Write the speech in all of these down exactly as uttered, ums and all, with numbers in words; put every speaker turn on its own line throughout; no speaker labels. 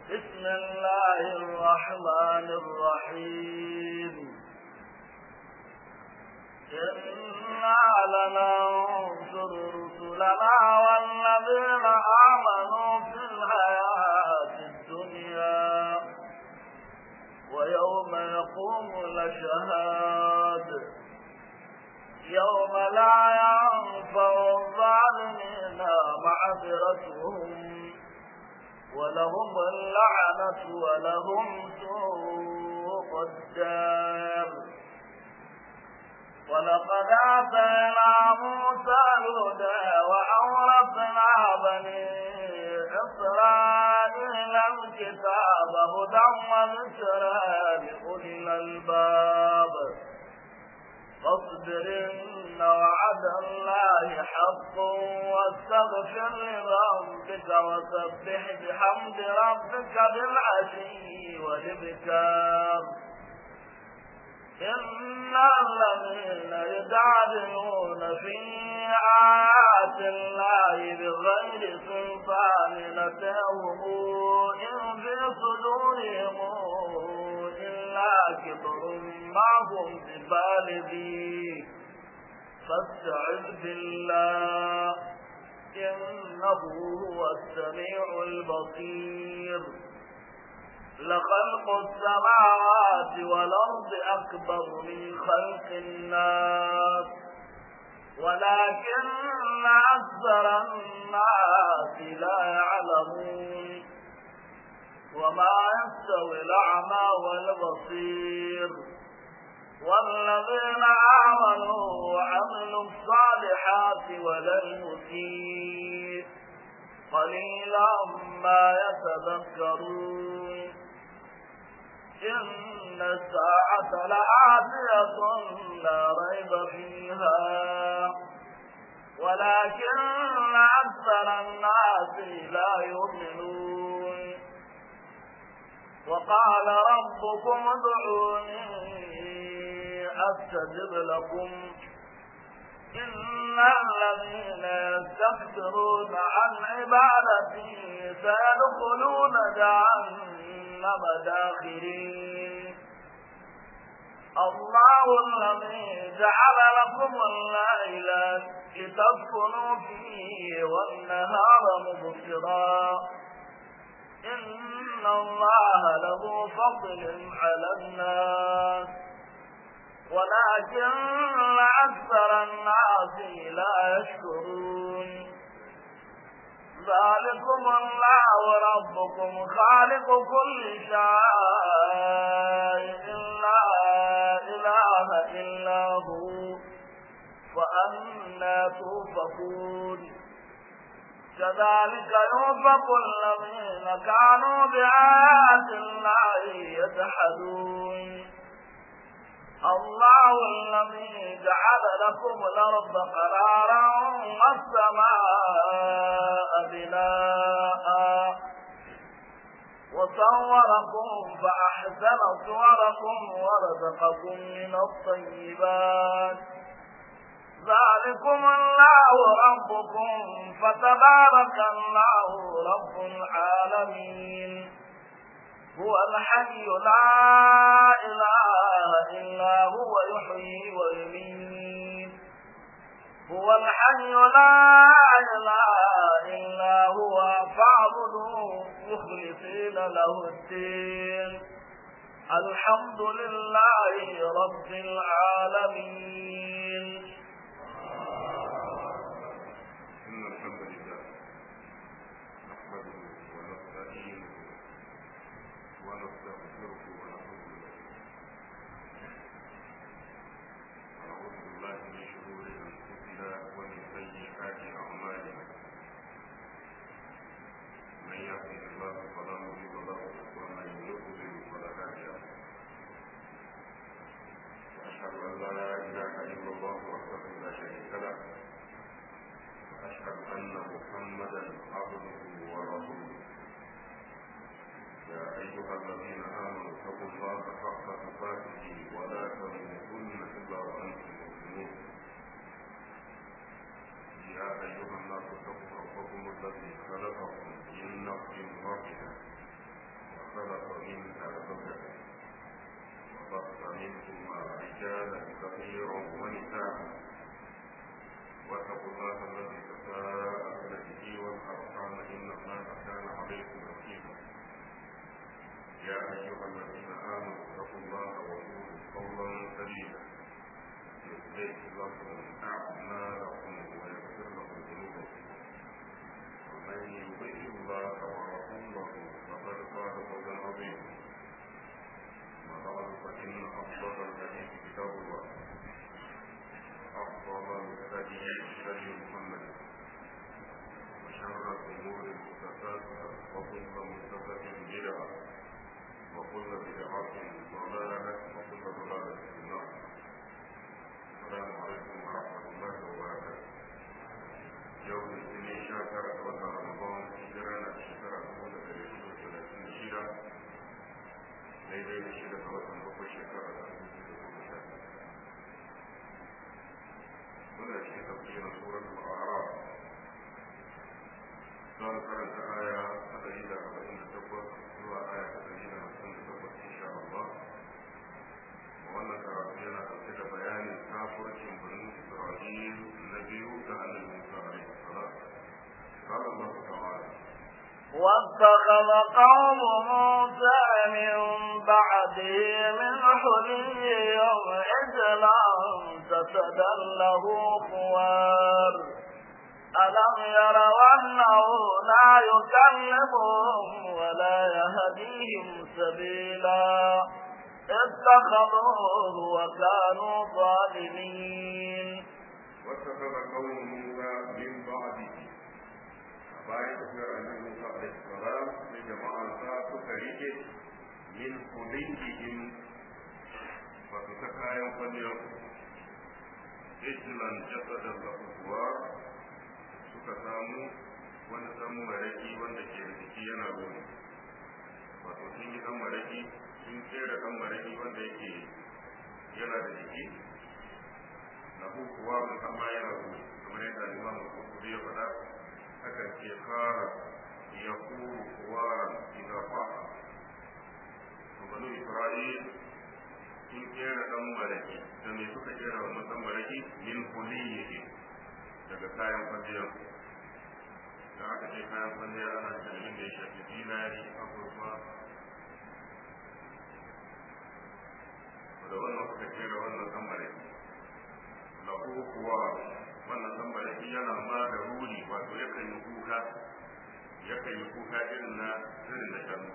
بسم الله الرحمن الرحيم إنا لننصر رسلنا والذين آمنوا في الحياة الدنيا ويوم يقوم الأشهاد يوم لا ينفع الظالمين معذرتهم ولهم اللعنة ولهم سوء الدار. ولقد آتينا موسى الهدى وأورثنا بني إسرائيل الكتاب هدى وذكرى لأولي الألباب. فاصبر إن وعد الله حق واستغفر لربك وسبح بحمد ربك بالعشي والإبكار. إن الذين يجادلون في آيات الله بغير سلطان أتاهم إن في صدورهم إلا كبر ما هم ببالغيه فاستعذ بالله إنه هو السميع البصير. لخلق السماوات والأرض أكبر من خلق الناس ولكن أكثر الناس لا يعلمون. وما يستوي الأعمى والبصير والذين آمنوا وعملوا الصالحات ولا المسيء قليلا ما يتذكرون. إن الساعة لآتية لا ريب فيها ولكن أكثر الناس لا يؤمنون. وقال ربكم ادعوني أستجب لكم إن الذين يستكبرون عن عبادتي سيدخلون جهنم داخرين. الله الذي جعل لكم الليل لتسكنوا فيه والنهار مبصرا إن الله له فضل على الناس ولكن أكثر الناس لا يشكرون. ذلكم الله ربكم خالق كل شيء لا إله إلا هو فأنى توفقون. كذلك يوفق الذين كانوا بآيات الله يجحدون. الله الذي جعل لكم الأرض قرارا والسماء بناء وصوركم فأحسن صوركم ورزقكم من الطيبات. ذلكم الله ربكم فتبارك الله رب العالمين. هو الحي لا إله إلا هو يحيي ويميت. هو الحي لا إله إلا هو فاعبدوه مخلصين له الدين. الحمد لله رب العالمين.
إن الحمد لله نحمده ونستعينه ونستغفره ونعوذ ونعوذ بالله من شرور أنفسنا ومن سيئات أعمالنا. من يهده الله فلا مضل له ومن يضلل فلا هادي له. وأشهد أن لا إله إلا الله وحده لا شريك له وأشهد أن محمدا عبده ورسوله. يا أيها الذين آمنوا اتقوا الله حق تقاته ولا تموتن إلا وأنتم مسلمون. يا أيها الناس اتقوا ربكم الذي خلقكم من نفس واحدة منهما رجالا كثيرا ونساء واتقوا الله الذي تساءلون به والارحام ان الله كان عليكم رقيبا يا ايها الذين امنوا اتقوا الله وقولوا قولا سديدا يصلح لكم اعمالكم ويغفر لكم ذنوبكم ومن يطع الله ورسوله فقد فاز فوزا عظيما وبعد فان افضل الحديث كتاب الله أفضل الهدي هدي محمد وشر الأمور محدثاتها وكل محدثة بدعة وكل بدعة ضلالة وكل ضلالة في النار السلام عليكم ورحمة الله وبركاته يوم الاثنين شاكر وشهر رمضان هجرنا الشهر الأول ثلاثين وثلاثين شهرا ليلة الشهر وشهر بقي شهر muna cikin tafsirin suratul a'raf za mu karanta aya ta ɗari da arba'in da takwas zuwa aya ta ɗari da hamsin da takwas insha Allah wannan karatu yana ɗauke da bayanin kafircin bani Isra'il na biyu da annabi Musa alaihi salam قال الله تعالى
واتخذ قوم موسى من بعده من حليهم عجلا جسدا له خوار ألم يروا أنه لا يكلمهم ولا يهديهم سبيلا اتخذوه وكانوا ظالمين
واتخذ قوم موسى من بعده bayan tafiyar annabi Musa alaihi salam sai jama'an sa suka rike min hulihim wato ta kayan kwalliyar ijlan jasadan lahu kuwar suka samu wani dan maraki wanda ke da jiki yana rumi wato sun yi dan maraki sun kera dan maraki wanda yake yana da jiki lahu kuwar amma yana rumi kamar yadda Imam Al-Qurtubi ya faɗa akan ce fara ya kuru kuwaran idan fa'a to banu Isra'il sun kera dan maraki da me suka kera wannan dan maraki min kuliyihi daga kayan kwalliyar da aka ce kayan kwalliyar ana cikin da ya shafi dinari azurfa da wannan suka kera wannan dan maraki lahu kuwaran wannan dan baraki yana ma da ruri wato yakan yi kuka yakan yi kuka irin na irin na shanu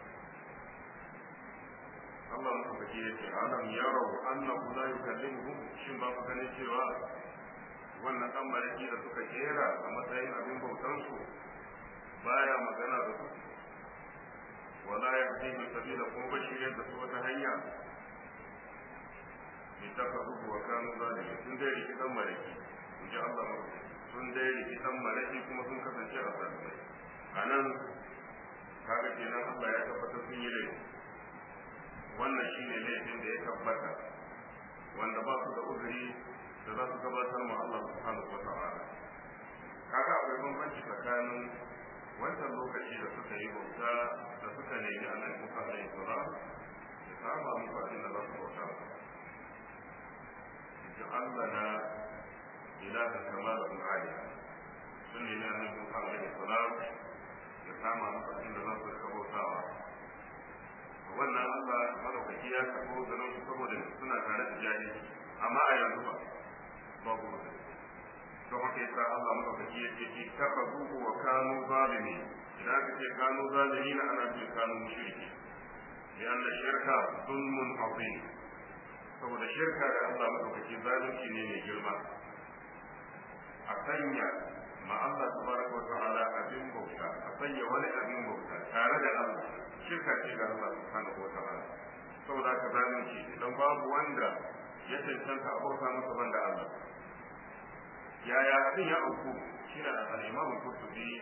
Allah muka kace yace alam yarau annahu la yukallimuhum shin ba ku ganin cewa wannan dan baraki da suka kera a matsayin abin bautan su baya magana da su wala yahdihi sabila ko bashiriyar da su wata hanya itakazu wa kanu zalimin sun dai riki dan baraki ji Allah sun dai riki dan maraki kuma sun kasance a zalimai a nan kaga kenan Allah ya tabbata sun yi laifi wannan shine laifin da ya tabbata wanda ba su da uzuri da za su gabatar ma Allah subhanahu wa ta'ala kaga akwai bambanci tsakanin wancan lokaci da suka yi bauta da suka nemi annabi Musa alaihi salam ya saba musu abin da za su bauta ji Allah na إله كمال العالي سنة من النبي عليه السلام يسامى مقدم لنصر الكبو ساوى wannan Allah madaukaki ya tabo da nan saboda suna tare da jahili amma a yanzu ba babu to haka yasa Allah madaukaki ya ce ki takazu wa kanu zalimi idan aka ce kanu zalimi na ana ce kanu mushriki lian shirka zulmun azim saboda shirka da Allah madaukaki zalunci ne mai girma a sanya ma Allah tabaraka wa ta'ala abin bauta a sanya wani abin bauta tare da Allah shirka ce ga Allah subhanahu wa ta'ala saboda ka zalunci idan babu wanda ya cancanta a bauta masa banda Allah yaya abin ya auku shine al-Imam al-Qurtubi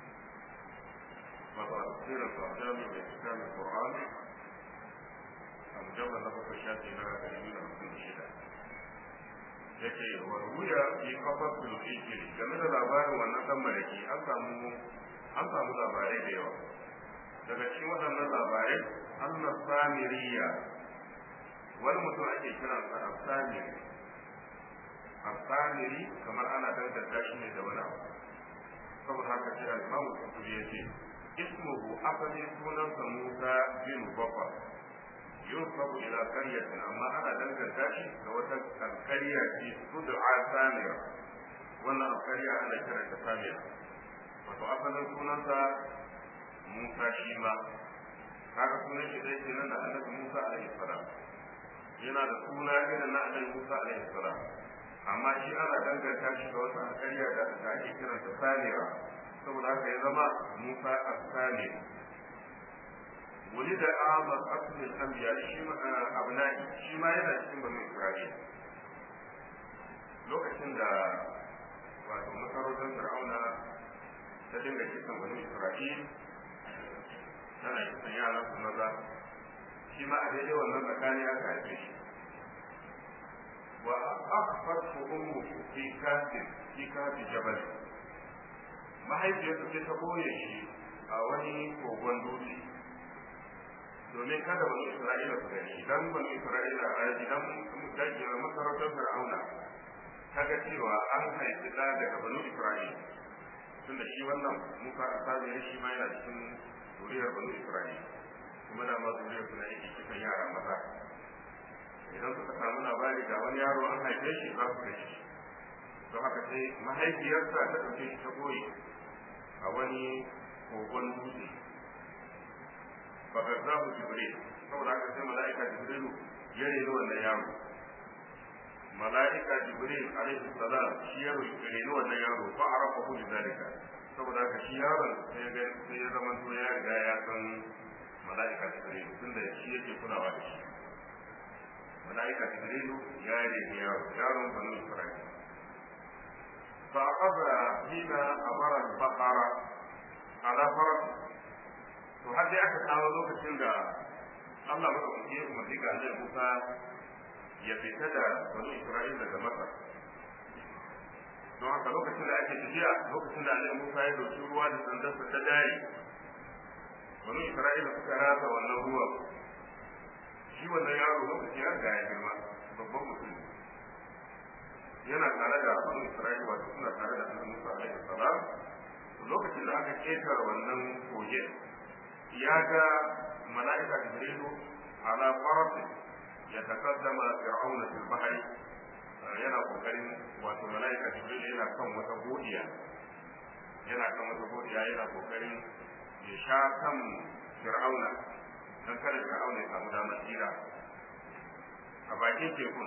wato tafsirin sa jami'u da kitabul Qur'an al-mujallad na bakwai shafi na ɗari da hamsin da shida yake wa ruya fi qafatul hijr game da labarin wannan dan maraki an samu an samu labarai da yawa daga cikin waɗannan labarai anna samiriya wani mutum ake kiransa As-Samiri As-Samiri kamar ana danganta shi ne da wani abu saboda haka sai al-Imam Qurtubi yace ismuhu asali sunansa Musa bin Bakar yusabu ila qaryatin amma ana danganta shi ga wata alƙarya ce tud'a Samira wannan alƙarya ana kiranta Samira wato asalin sunansa Musa shi ma kaga sunan shi dai kenan da Annabi Musa alaihi salam yana da suna irin na Annabi Musa alaihi salam amma shi ana danganta shi ga wata alƙarya da ake kiranta Samira saboda haka ya zama Musa as-Samiri ولد أعظم أصل الأنبياء أبنائي شما yana cikin banu Isra'il lokacin da wato masarautar Fir'auna ta dinga kisan banu Isra'il tana kisan yaran su maza shi ma a daidai wannan tsakani aka haife shi wa akhfatu ummu fi kafin fi kafin jabal mahaifiyarsa sai ta boye shi a wani kogon dutse domin kada wani Isra'ila su gani idan wani Isra'ila a idan dajiyar masarautar Fir'auna kaga cewa an haifi da daga banu Isra'ila tunda shi wannan Musa al-Samiri shi ma yana cikin zuriyar banu Isra'ila kuma da ma zuriyar su na yake cikin yara maza idan suka samu labari ga wani yaro an haife shi za su kashe shi don haka sai mahaifiyarsa ta ɗauke shi ta goyi a wani kogon dutse فغزاه جبريل saboda haka sai mala'ika jibrilu ya reno wannan yaro mala'ika jibril alaihi salam shi ya reno wannan yaro fa arafa hu bidalika saboda haka shi yaron sai ga sai ya zama to ya riga ya san mala'ika jibril tunda shi yake kulawa da shi mala'ika jibril ya reno yaro yaron banu isra'il fa aqada hina amara al-baqara ala faras to har dai aka kawo lokacin da Allah ba ku ce kuma diga ne Musa ya fita da bani Isra'ila daga Masar don haka lokacin da ake tafiya lokacin da Annabi Musa ya dauki ruwa da sandarsa ta dare bani Isra'ila suka rasa wannan ruwa shi wannan yaro lokacin ya ga ya girma babban mutum yana tare da bani Isra'ila wato suna tare da Annabi Musa alaihi salam lokacin da aka ketare wannan koge ya ga mala'ika jibrilu ala farasi ya takaddama fir'auna fil bahri yana kokarin wato mala'ika jibrilu yana kan wata godiya yana kan wata godiya yana kokarin ya sha kan fir'auna dan kada fir'auna ya samu damar tsira a bakin tekun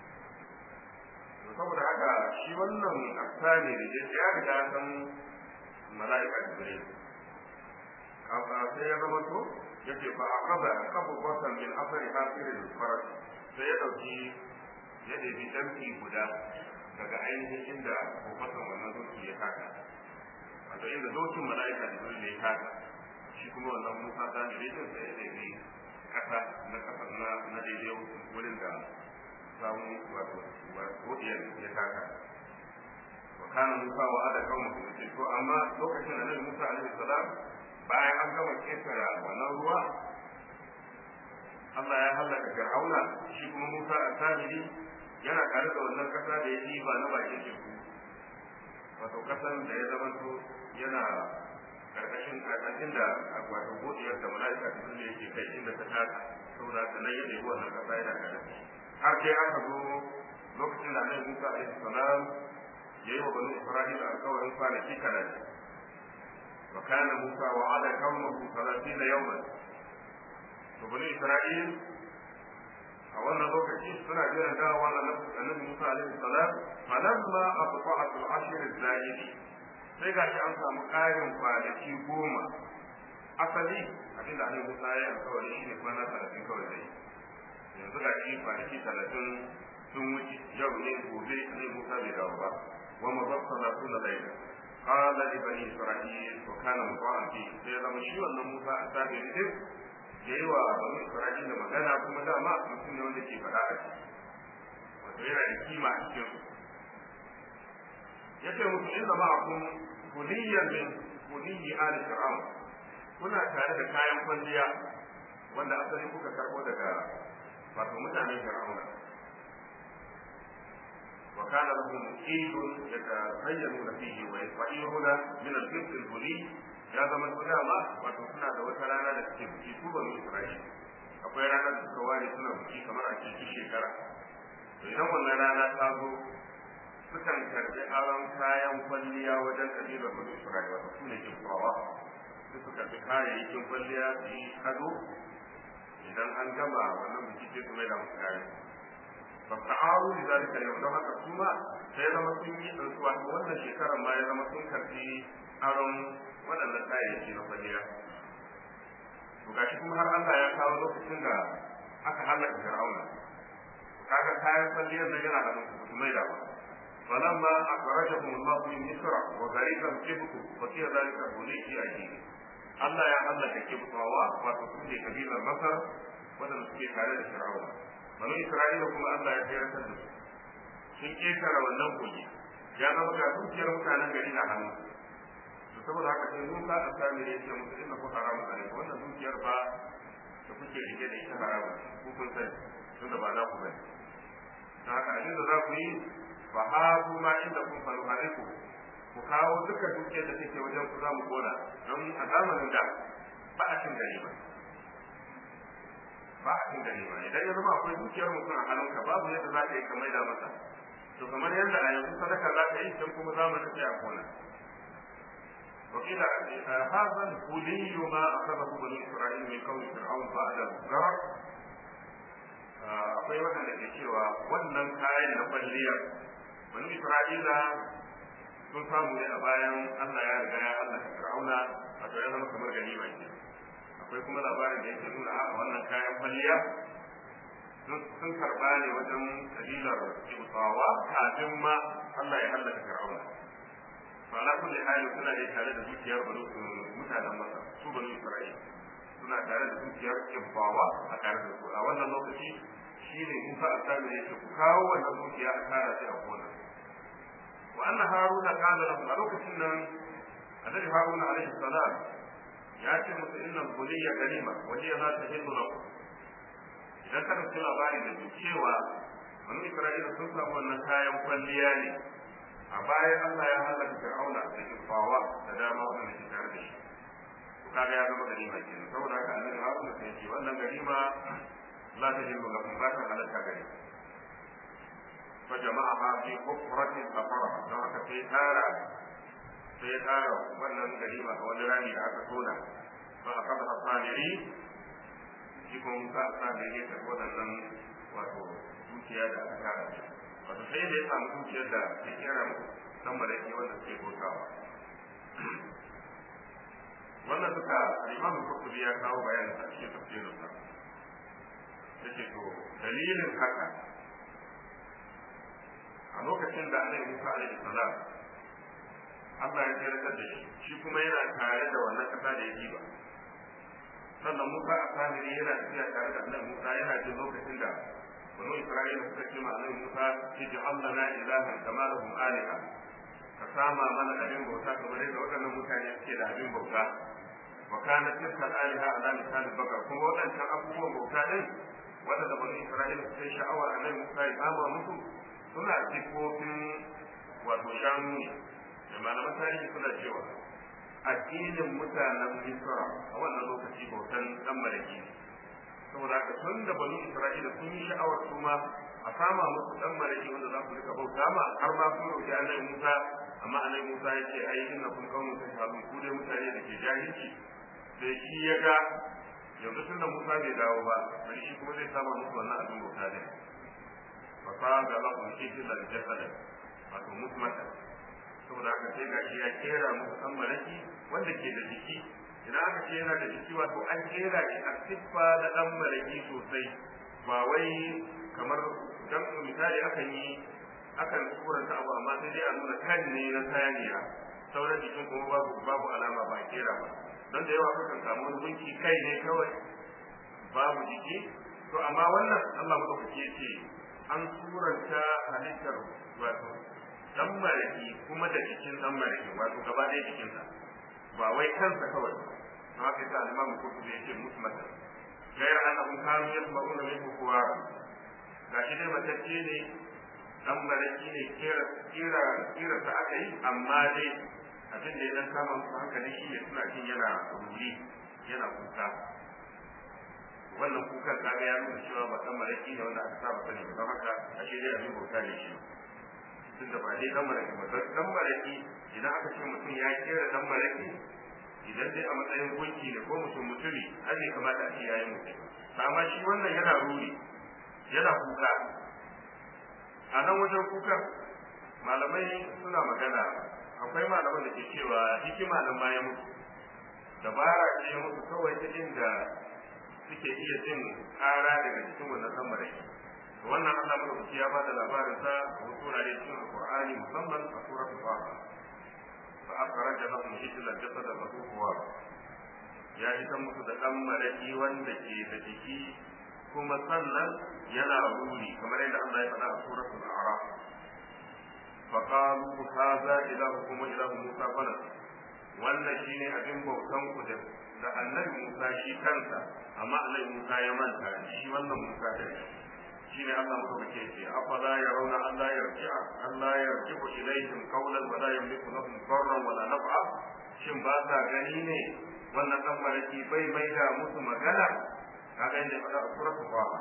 saboda haka shi wannan asali da ya riga san mala'ika jibrilu sai ya zama to yake fa aqaba qabu qatan min afri hafir al-faras sai ya dauki ya dabi danki guda daga ainihin inda kofatan wannan doki ya taka wato inda dokin mala'ika jibril ne ya taka shi kuma wannan Musa ta ne da sai ya dabi kasa na kasa na na daidai wurin da samu wato wato ya taka wa kana Musa wa ada kauma to amma lokacin da Annabi Musa alaihi salam bayan an gama ketara wannan ruwa Allah ya halaka Fir'auna shi kuma Musa al-Samiri yana tare da wannan kasa da ya diba na bakin teku wato kasan da ya zama to yana karkashin karkashin da wato godiyar da mala'ika ta ne yake kai inda ta taka saboda ta nan ya ɗebi wannan kasa yana tare har sai aka zo lokacin da Annabi Musa alaihi salam ya yi wa banu Isra'ila alƙawarin kwanaki kaɗan وكان موسى وعد قومه ثلاثين يوما وبني إسرائيل أولا لوكتي سنة جيرا دعوة النبي موسى عليه السلام فلما أطفأت العشر الزائد sai ga shi an samu ƙarin kwanaki goma asali abinda annabi Musa ya alƙawari shi ne kwana talatin kawai zai yanzu ga shi kwanaki talatin sun wuce yau ne gobe annabi Musa bai dawo ba wa mazabta na tuna laila قال لبني إسرائيل وكان مطاعا فيه سيدا مشي wannan Musa a sabi ne yayi wa bani Isra'ila magana kuma dama mutum ne wanda ke faɗa a ciki wato yana da kima a cikin su yace musu inda ma kun kuliyyan min kuliyyi ali fir'aun kuna tare da kayan kwalliya wanda asali kuka karbo daga wato mutanen fir'auna wa kana lahum idun yatazayyanu fihi wa yaqiruna min al-qibt al-buli ya zama su dama wato suna da wata rana da suke buki su banu Isra'ila akwai ranar da suka ware suna buki kamar a cikin shekara to idan wannan rana ta zo sukan karbi aron kayan kwalliya wajen kabilar banu Isra'ila wato su ne kibbawa su su karbi kayayyakin kwalliya su yi ado idan an gama wannan buki sai su mai da musu kayan ba ta'aru da zalika yau don haka su ma sai zama sun yi ɗansuwa wannan shekarar ma ya zama sun karbi aron waɗannan kayayyaki na kwalliya to gashi kuma har Allah ya kawo lokacin da aka halaka Fir'auna kaga kayan kwalliyar da yana da su mai da ba falamma akhrajahum Allah min Misr wa gharika kibtu wa fi dhalika buliki ajib Allah ya halaka kibtawa wato su ne kabilar Masar wadanda suke tare da Fir'auna banu Isra'ila kuma Allah ya tsayar da su sun ketara wannan kogi ya zama ga dukiyar mutanen gari na hannu saboda haka sai Musa a sami ne ce musu inna ku haramu ne wannan dukiyar ba da kuke rike da ita haramu ku kun sani tunda ba za ku bane dan haka abin da za ku yi fa hadu ma inda kun faru hariku ku kawo duka dukiyar da take wajen ku za mu kona don a zamanin da ba a cin gari ba ba a cin gari ba idan ya zama akwai dukiyar mutum a hannunka babu yadda za ka yi ka maida masa to kamar yadda a yanzu sadaka za ka yi can kuma zamanin sai a kona وقيل هذا البلي ما أخذه بني إسرائيل من قوم فرعون بعد الزرع akwai waɗanda ke cewa wannan kayan na kwalliya bani Isra'ila sun samu ne a bayan Allah ya riga ya halaka Fir'auna wato ya zama kamar ganima ke akwai kuma labarin da yake nuna a wannan kayan kwalliya sun karba ne wajen kabilar Ibtawa kafin ma Allah ya halaka Fir'auna fala kulli hali suna da tare da dukiyar banu mutanen Masar su banu Isra'ila suna tare da dukiyar Kibbawa a tare da su a wannan lokaci shine Musa al-Samiri yake ku kawo wannan dukiya a tara sai a kona wa anna Haruna kana lahu a lokacin nan annabi Haruna alaihi salam ya ce musu inna al-buliyya ganima wa hiya la tahillu lakum idan ka dauki labarin da cewa banu Isra'ila sun samu wannan kayan kwalliya ne a bayan Allah ya halaka Fir'auna da Kibbawa da dama wanda ke tare da shi to kaga ya zama ganima kenan saboda haka annabi Haruna sai ce wannan ganima la ta hillu lakum ba ta halaka gari fa jama'aha fi kufratin kafara don haka sai tara sai tara wannan ganima a wani rami da aka tona fa akaba asamiri shi kuma ka asamiri ta wadannan wato dukiya da aka tara wato sai da ya samu dukiyar da ke kera dan malaki wanda ke gotawa wannan duka Imam Qurtubi ya kawo bayanin a cikin tafsirin sa yace to dalilin haka a lokacin da Annabi Musa alaihi salam Allah ya tsare da shi shi kuma yana tare da wannan kasa da yake ba sannan Musa a samiri yana tafiya tare da Annabi Musa yana jin lokacin da banu Isra'ila suka ce ma Annabi Musa ij'al lana ilahan kama lahum aliha ka sama mana abin bauta kamar yadda waɗannan mutane suke da abin bauta wa kana tilka aliha ala lisan bakar kuma waɗannan abubuwan bauta din waɗanda banu Isra'ila suka yi sha'awar Annabi Musa ya sama musu suna sifofin wato shanu ne da malaman tarihi suna cewa addinin mutanen Misra a wannan lokaci bautan dan malaki ne saboda haka tun da banu Isra'ila sun yi sha'awar su ma a sama musu dan malaki wanda za su rika bauta ma har ma sun roƙi Annabi Musa amma Annabi Musa ya ce ai inna kun qaumun tajhalun ku dai mutane da ke jahilci sai shi ya ga yanzu tun da Musa bai dawo ba bari shi kuma zai sama musu wannan abin bauta din fa fa ga lahu ijla al-jasad wato musmata saboda haka sai gashi ya kera musu dan malaki wanda ke da jiki idan aka ce yana da jiki wato an kera shi a siffa da dan malaki sosai ba wai kamar dan misali akan yi akan suranta abu amma sai dai a nuna kan ne na saniya sauran jikin kuma babu babu alama ba kera ba don da yawa kukan samu wani gunki kai ne kawai babu jiki to amma wannan Allah madaukaki ce an suranta halittar wato dan malaki kuma da jikin dan malaki wato gaba ɗaya jikinsa ba wai kansa kawai ba haka yasa Imam Qurtubi yake musmata gairar annahum kanu yasma'una minhu kuwara gashi dai matacce ne dan baraki ne kira kira kira ta aka yi amma dai abin da ya dan kama musu hankali shi ne suna jin yana ruri yana kuka wannan kukan kaga ya nuna cewa ba dan baraki ne wanda aka saba sani ba don haka ashe dai abin bauta ne shi tun da ba dai dan baraki ba dan baraki idan aka ce mutum ya kera dan baraki idan dai a matsayin gunki ne ko mutum mutumi har ne kamata a ce yayi mutum amma shi wannan yana ruri yana kuka a nan wajen kuka malamai suna magana akwai malaman da ke cewa hikima nan ma ya mutu dabara ce ya mutu kawai ta inda suke iya jin kara daga cikin wannan samarai wannan Allah madaukaki ya ba da labarin sa a wasu wurare cikin Alqur'ani musamman a suratul Fatir fa akhraja lahum ijlan jasadan lahu quwwa ya ita musu da dan maraki wanda ke da jiki kuma sannan yana ruri kamar yadda Allah ya faɗa a suratul A'raf fa qalu hadha ilahukum wa ilahu Musa fala wannan shine abin bautan ku da da annabi Musa shi kansa amma annabi Musa ya manta shi wannan Musa da shine Allah muka ce ce afala yarawna Allah yarji'a Allah yarji'u ilayhim qawlan wa la yamliku lahum darran wa la naf'a shin ba sa gani ne wannan dan maraki bai mai da musu magana kaga inda fada a suratul Fatir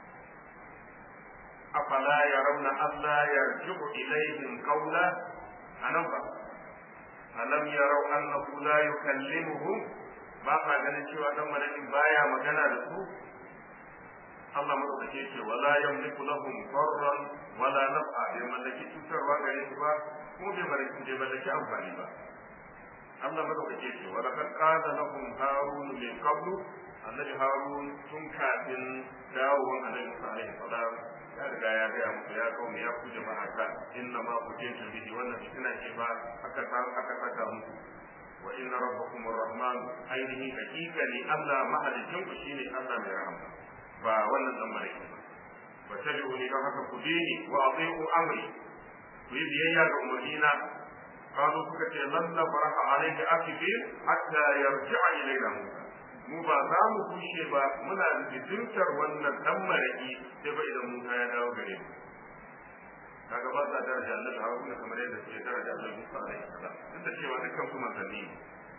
afala yarawna Allah yarji'u ilayhim qawla anafa alam yarau annahu la yukallimuhum ba ka ganin cewa dan malakin baya magana da su Allah madaukake ce wala yamliku lahum darran wala naf'a bai mallaki cutarwa gare su ba ko bai mallaki bai mallaki amfani ba Allah madaukake ce wala kad qala lahum harun min qablu annabi harun tun kafin dawowar annabi Musa alaihi salam ya riga ya ga muku ya kawo ya ku jama'a ta inna ma kuntum bihi wannan fitina ce ba aka aka saka muku wa inna rabbakum arrahman ainihi hakikani Allah mahalicin ku shine Allah mai rahama ba wannan dan malaki ba wa tabi'uni don haka ku bi ni wa ati'u amri ku yi biyayya ga umarnina kazo suka ce lan nafraha alayka akifin hatta yarji'a ilayna Musa mu ba za mu kushe ba muna da wannan dan malaki sai ba idan Musa ya dawo gare mu kaga ba sa daraja Allah Haruna kamar yadda suke daraja Allah Musa alaihi salam duk da cewa dukkan su manzanni ne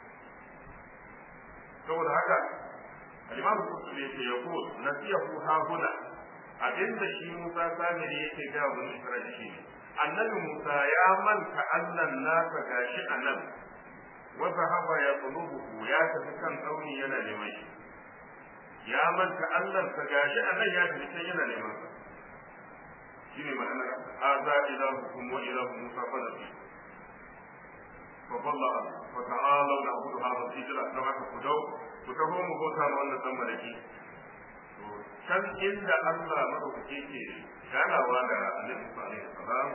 saboda haka al-Imam Qurtubi yake yaqul nasiyahu ha huna abinda shi Musa samiri yake ga wa Isra'ila shi annabi Musa ya manta Allah nasa gashi anan wa zahaba ya qulubuhu ya tafi kan tsauni yana neman shi ya manta Allah sa gashi anan ya tafi kan yana neman sa shine ma'anar hadha ilahukum wa ilahu Musa fadati fa balla fa ta'ala na'budu hadha al-ijla kama kudau ku taho mu bauta ma wannan dan malaki to kan inda Allah madaukake ke ganawa da Annabi Musa alaihi salam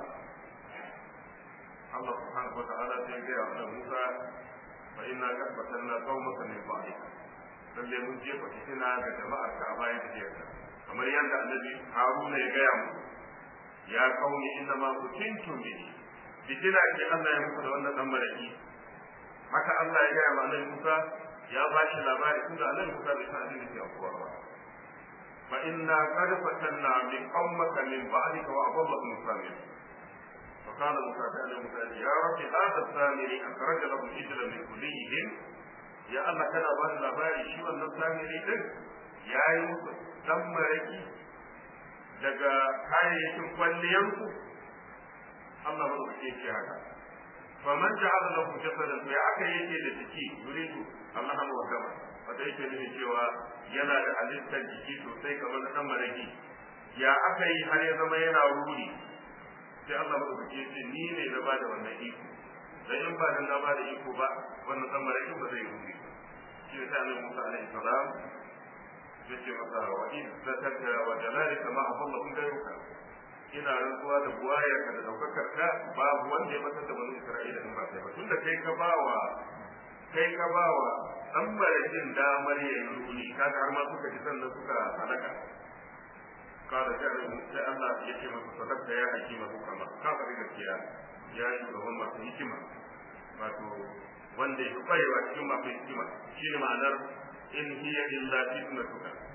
Allah subhanahu wa ta'ala sai ga Annabi Musa fa inna qad batanna qaumaka min ba'di lalle mun jefa fitina ga jama'ar ka bayan tafiyarka kamar yadda Annabi Haruna ya gaya mu ya kauni inna ma kuntum bihi fitina ce Allah ya muku da wannan dan malaki haka Allah ya gaya ma Annabi Musa ya ba shi labari tunda Annabi Musa bai san abin da ke aukuwa ba fa inna qad fatanna min qaumaka min ba'dika wa adallahum samir fa qala Musa ta Annabi Musa ya rabbi hadha samiri akhraja lahu ijlan min kullihim ya Allah kana ba ni labari shi wannan samiri din yayi musu dan maraki daga kayayyakin kwalliyanku Allah ba ku ce haka faman ja'ala lahu jasadan ya aka yake da jiki yuridu Allah ha wa kama wanda yake nuna cewa yana da halittar jiki sosai kamar dan maraki ya aka yi har ya zama yana ruri sai Allah ba ku ce ni ne na bada wannan iko dan in ba dan na bada iko ba wannan dan maraki ba zai ruri shi ne sai Annabi Musa alaihi salam yace masa wa izzataka wa jalalika ma afallahu gairuka ina rantsuwa da buwayarka da daukakar ka babu wanda ya masa da banu Isra'ila in ba kai ba tunda kai ka bawa kai ka bawa dan marakin damar yayin ruli kaga har ma suka ji sannan suka halaka kada sai sai Allah ya ce masa sadaka ya hakima hukama ka fara gaskiya ya yi gaban masu hikima wato wanda ya kwarewa cikin masu hikima shine ma'anar in hiya illa fitnatuka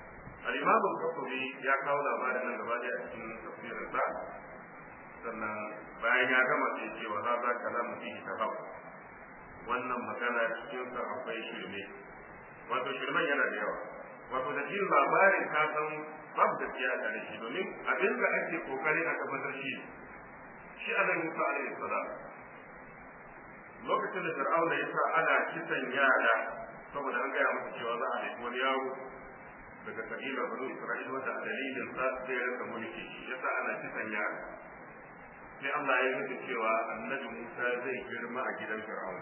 al-imam al-qurtubi ya kawo labarin nan gaba da cikin tafsirin sa sannan bayan ya gama sai cewa za za kalamu fihi tabab wannan magana cikin sa akwai shirme wato shirman yana da yawa wato da jin labarin ka san babu gaskiya a gare shi domin abin da ake kokari a tabbatar shi shi annabi Musa alaihi salam lokacin da Fir'auna ya sa ana kisan yara saboda an gaya masa cewa za a haifi wani yaro daga kabila banu Isra'ila wanda a dalilin sa zai rasa mulki yasa ana kisan yara sai Allah ya yi cewa annabi Musa zai girma a gidan Fir'auna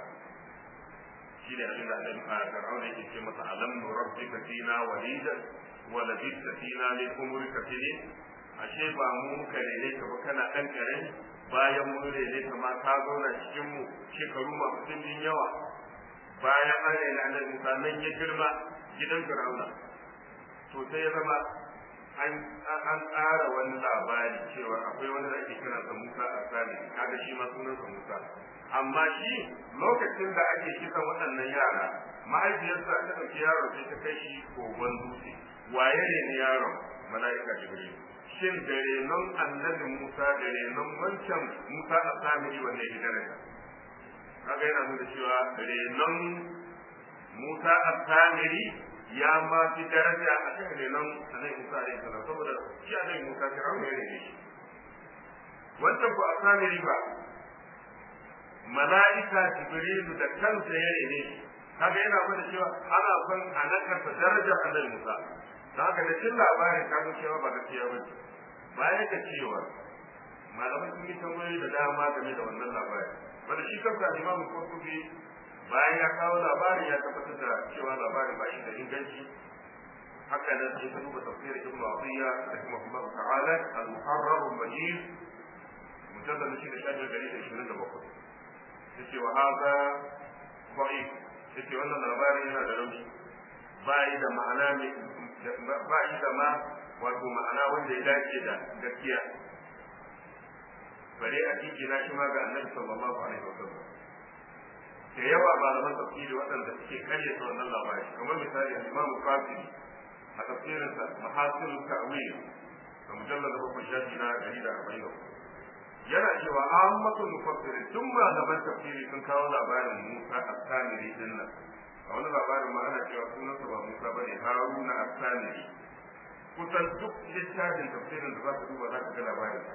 shi ne abin da annabi Fir'auna yake ce masa alam nurabbika fina walidan wa labista fina min umrika sinin ashe ba mu muka ne ka ba kana dan karami bayan mun rene ka ma ka zauna cikin mu shekaru masu dimbin yawa bayan an rene annabi Musa nan ya girma gidan Fir'auna to sai ya zama an an ƙara wani labari cewa akwai wani da ake kira sa Musa Asali kaga shi ma sunan sa Musa amma shi lokacin da ake kisan waɗannan yara mahaifiyarsa ta ɗauki yaron sai ta kai shi kogon dutse waye ne yaron mala'ika Jibril shin da renon annabi Musa da renon wancan Musa Asali wanne ya daraja kaga yana nuna cewa renon Musa Asali ya ma fi daraja a kan renon annabi Musa alaihi salam saboda shi annabi Musa Fir'auna ya rene shi wancan ko Asali ba mala'ika Jibril da kansa ya rene shi kaga yana gwada cewa ana son a nakarta darajar annabi Musa da haka da cin labarin kaga cewa ba gaskiya ba bayan da cewa malaman sun yi tambayoyi da dama game da wannan labari wanda shi kansa Imam Qurtubi bayan ya kawo labarin ya tabbatar da cewa labarin ba shi da inganci haka nan sai ka duba tafsir Ibn Atiyya rahimahullah ta'ala al-Muharrar al-Majid mujallad shi da shafi dari da ishirin da bakwai yace wa hada da'if yace wannan labarin yana da rauni ba yi da ma'ana ne ba yi da ma wato ma'ana wanda ya dace da gaskiya bare a jingina shi ma ga Annabi sallallahu alaihi wasallam da yawa malaman tafsiri waɗanda suke karya ta wannan labari kamar misali Imam Qasimi a tafsirinsa Mahasil Ta'wil a mujallad bakwai shafi na ɗari da arba'in yana cewa ahmadul mufassir tun malaman tafsiri sun kawo labarin Musa as-Samiri din nan a wani labarin ma ana cewa sunansa ba Musa bane Haruna as-Samiri kusan duk littafin tafsirin da za ka duba za ka ga labarin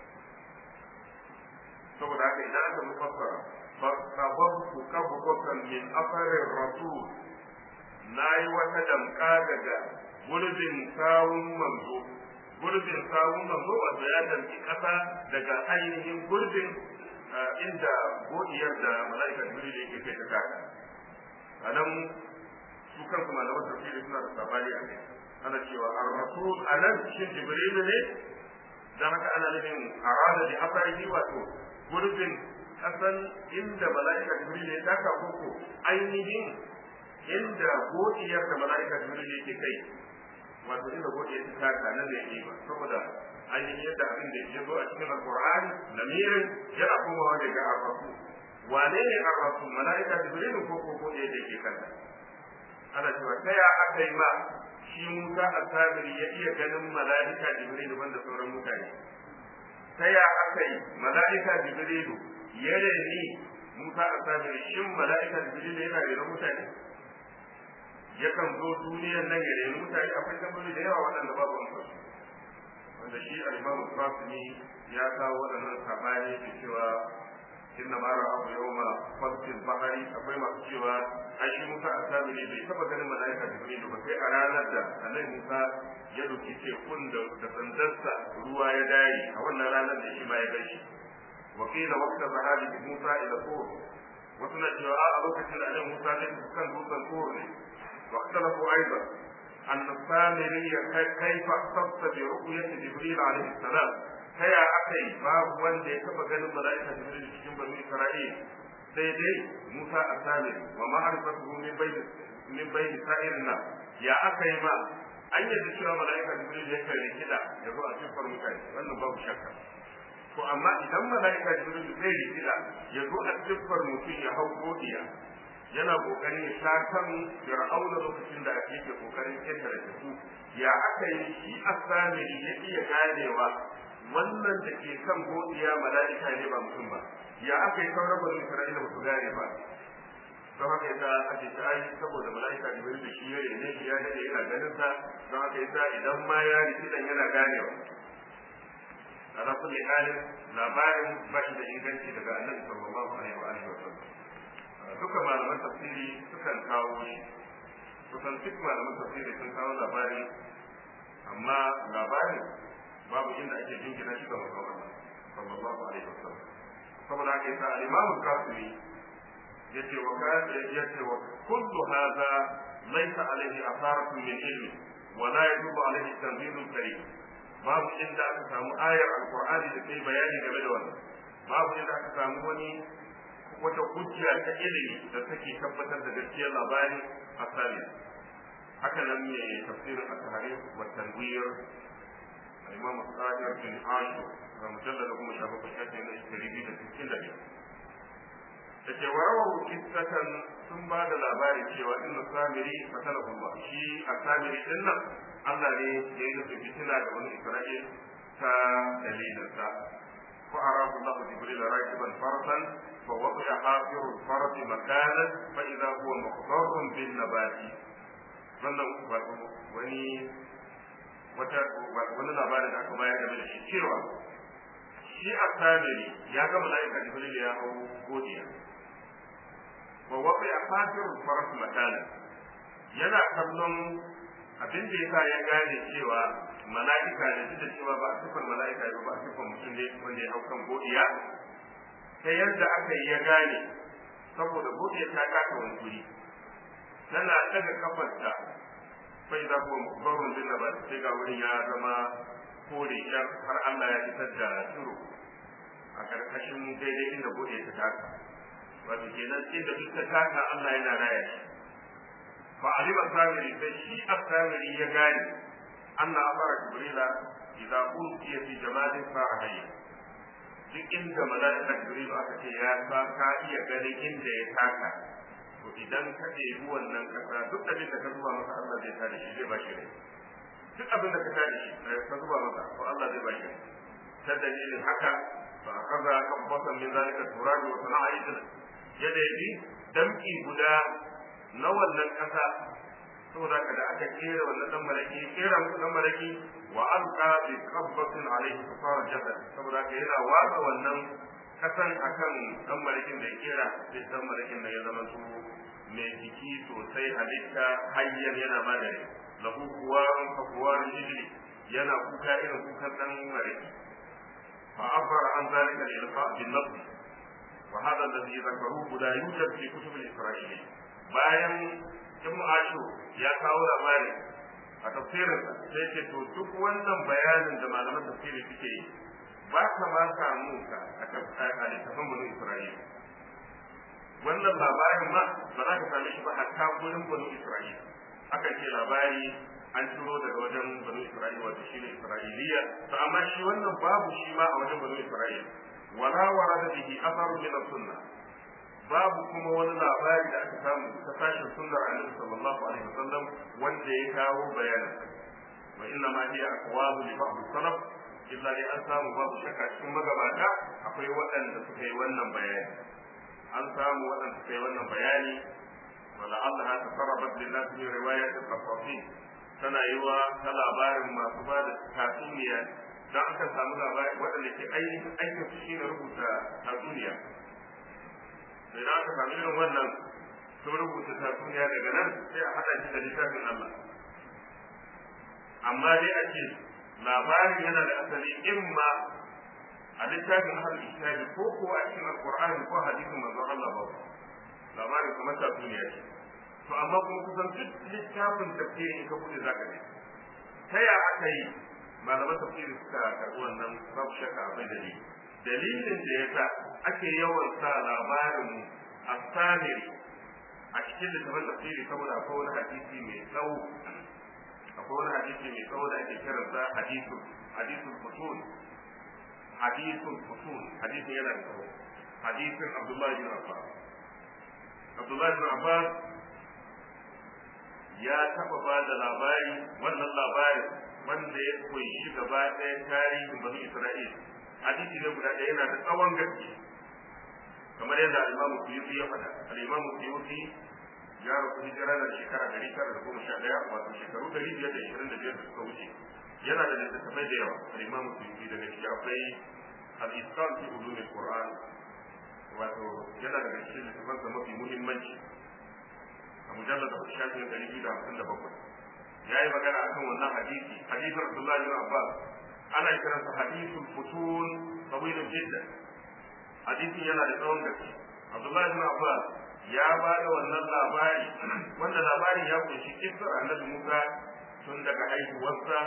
saboda haka idan aka mufassara فقبضت قبضة من أثر الرسول ناي وتدمقا daga gurbin sawun manzo gurbin sawun manzo wato ya damki kasa daga ainihin gurbin inda godiyar da mala'ika Jibril yake kai ta kaka anan su kansu malaman tafsiri suna da sabani a kai ana cewa ar-rasul anan shi Jibril ne dan haka ana nufin arada bi asarihi wato gurbin kasan inda mala'ika Jibril ya taka koko ainihin inda godiyar da mala'ika Jibril yake kai wato inda godiyar ta taka nan da yake ba saboda ainihin yadda abin da ya zo a cikin Al-Qur'ani lamirin yana komawa daga ar-rasul wane ne ar-rasul mala'ika Jibril ko ko godiyar da yake kanta ana cewa ta ya aka yi ma shi Musa as-Samiri ya iya ganin mala'ika Jibril banda sauran mutane ta ya aka yi mala'ika Jibril yare ni Musa a sabiri shin mala'ika Jibril yana rena mutane yakan zo duniyar nan ya rena mutane akwai tambayoyi da yawa waɗanda babu amsa wanda shi al-Imam Qasimi ya kawo waɗannan sabani da cewa inna ma ra'ahu yawma fasl bahari akwai masu cewa ai shi Musa a sabiri bai taba ganin mala'ika Jibril ba sai a ranar da Annabi Musa ya dauki tekun da sandarsa ruwa ya dare a wannan ranar da shi ma ya gaishe وقيل وقت ذهاب موسى الى طور وسنة جاء وقت أن موسى كان دوس الطور واختلفوا أيضا أن السامري كيف اختص برؤية جبريل عليه السلام هيا أخي باب وند يتبع جنب ملائكة جبريل في بني إسرائيل سيدي موسى السامري ومعرفته من بين من بين سائر الناس يا أخي ما أن يدشوا ملائكة جبريل يكفي كده يقول أشوف المكان وأنه باب شكر to amma idan mala'ika Jibril zai rikida ya zo a siffar mutum ya hau godiya yana kokarin ya sha kan Fir'auna lokacin da yake kokarin ketare da su ya aka yi shi asamiri ya iya ganewa wannan da ke kan godiya mala'ika ne ba mutum ba, ya aka yi sauran bani Isra'ila ba su gane ba. Don haka yasa ake ta ai saboda mala'ika da wani da shi ya rene shi ya dade yana ganin sa, don haka yasa idan ma ya riki dan yana ganewa. Ala kulli halin labarin ba shi da inganci daga Annabi sallallahu alaihi wa alihi wa sallam. Duka malaman tafsiri sukan kawo shi, kusan duk malaman tafsiri sun kawo labari, amma labarin babu inda ake jingina shi ga manzon Allah sallallahu alaihi wa sallam. Saboda haka yasa al-Imam al-Qasimi yace wa kana yace wa kullu hadha laysa alayhi atharatun min ilmi wa la yajibu alayhi tanzilun karim. Babu inda aka samu ayar alqur'ani da take bayani game da wannan, babu inda aka samu wani wata hujja ta ilimi da take tabbatar da gaskiyar labarin asali. haka nan ne tafsirin at-tahrir wa tanwir al-imam al-Qahir bin Ashur da mujallad kuma shafa shafi na ɗari biyu da sittin da biyar take warawu kissatan sun ba da labari cewa inna samiri fatalahu Allah shi asamiri din nan Allah ne ya yi da fitina da wani Isra'il ta dalilin sa fa arahu Allah Jibril rakiban farsan fa waqa'a hafiru al-fars makanan fa idha huwa mukhdarun bin nabati wannan wani wata wani labarin da aka bayar game da shi cewa shi asamiri ya ga mala'ika Jibril ya hau godiya wa wafi a fatir faras makana yana kallon abin da yasa ya gane cewa mala'ika ne duk da cewa ba a sifar mala'ika ba a sifar mutum ne wanda ya hau kan godiya ta yadda aka yi ya gane saboda godiya ta kaka wani guri tana daga kafarta sai da kuma mukbarun din da ba sai ga wurin ya zama kore shar har Allah ya fitar da tsiro a karkashin daidai inda godiya ta kaka wato kenan inda duk ta taka Allah yana raya shi fa alima samiri sai shi asamiri ya gane anna amara jibrila idza ulqiya fi jamalin fa'ahi duk inda malaika jibril aka ce ya sa ka iya ganin inda ya taka to idan ka ɗebi wannan kasa duk abin da ka zuba masa Allah zai tada shi zai ba shi rai duk abin da ka tada shi ka zuba masa to Allah zai ba shi rai ta dalilin haka fa akaza kabbatan min zalika turabi wa sana'a idna ya ɗaiɗi damki guda na wannan ƙasa saboda ka da aka kera wannan ɗan malaki kera musu ɗan malaki wa alqa bi qabbatin alayhi fasara jasad saboda ka yana watsa wannan ƙasan akan ɗan malakin da ya kera sai ɗan malakin da ya zama su mai jiki sosai halitta hayyan yana magani lahu kuwarun fa kuwarun jibli yana kuka irin kukan ɗan malaki fa afara an zalika lil bin nafsi وهذا الذي ذكروه لا يوجد في كتب الإسرائيلية bayan ibn ashur ya kawo labarin a tafsirin sai ce to duk wannan bayanin da malaman tafsiri suke yi ba ka ma samu ka a littafin banu isra'ila wannan labarin ma ba za ka same shi ba hatta gurin banu isra'ila aka ce labari an turo daga wajen banu isra'ila wato shi ne isra'iliya to amma shi wannan babu shi ma a wajen banu isra'ila wala warada bihi atharu min as-sunnah babu kuma wani labari da aka samu ta sashin sunnar annabi sallallahu alaihi wasallam wanda ya kawo bayanin wa inna ma hiya aqwalu li ba'd salaf illa li an samu babu shakka cikin magabata akwai waɗanda suka yi wannan bayani an samu waɗanda suka yi wannan bayani wala Allah ta sarrafa lin nas min riwayat al-qasasin tana yiwa ta labarin masu ba da tatsuniya dan aka samu labari waɗanda ke ainihin aikin su shine rubuta tatsuniya sai da aka samu irin wannan sun rubuta tatsuniya daga nan sai a haɗa shi da littafin Allah amma dai ake labarin yana da asali imma a littafin ahlul kitabi ko ko a cikin alqur'ani ko hadisin manzon Allah ba labarin kuma tatsuniya ce to amma kuma kusan duk littafin tafsiri in ka bude zaka ji ta ya aka yi malaman tafsiri suka karɓi wannan babu shakka akwai dalili dalilin da yasa ake yawan sa labarin asamiri a cikin littafin tafsiri saboda akwai wani hadisi mai tsawo akwai wani hadisi mai tsawo da ake kiransa hadisul hadisul fusul hadisul fusul hadisin yana da tsawo hadisin Abdullahi bin Abbas Abdullahi bin Abbas ya taba ba da labari wannan labari wanda ya kunshi gaba ɗaya tarihin bani Isra'il hadisi ne guda ɗaya yana da tsawon gaske kamar yadda al-Imam Suyuti ya faɗa al-Imam Suyuti ya rasu hijira da shekara ɗari tara da goma sha ɗaya wato shekaru ɗari biyar da ishirin da biyar da suka wuce yana da littattafai da yawa al-Imam Suyuti daga ciki akwai al-Isqan fi ulum al-Qur'an wato yana daga cikin littattafan da mafi muhimmanci a mujallar da shafin ɗari biyu da hamsin da bakwai ya yi magana akan wannan hadisi hadisin Abdullah bin Abbas ana kiransa hadisul futun tawilun jiddan hadisin yana da tsawon gaske Abdullah bin Abbas ya ba da wannan labari wanda labarin ya kunshi kissar annabi Musa tun daga haihuwarsa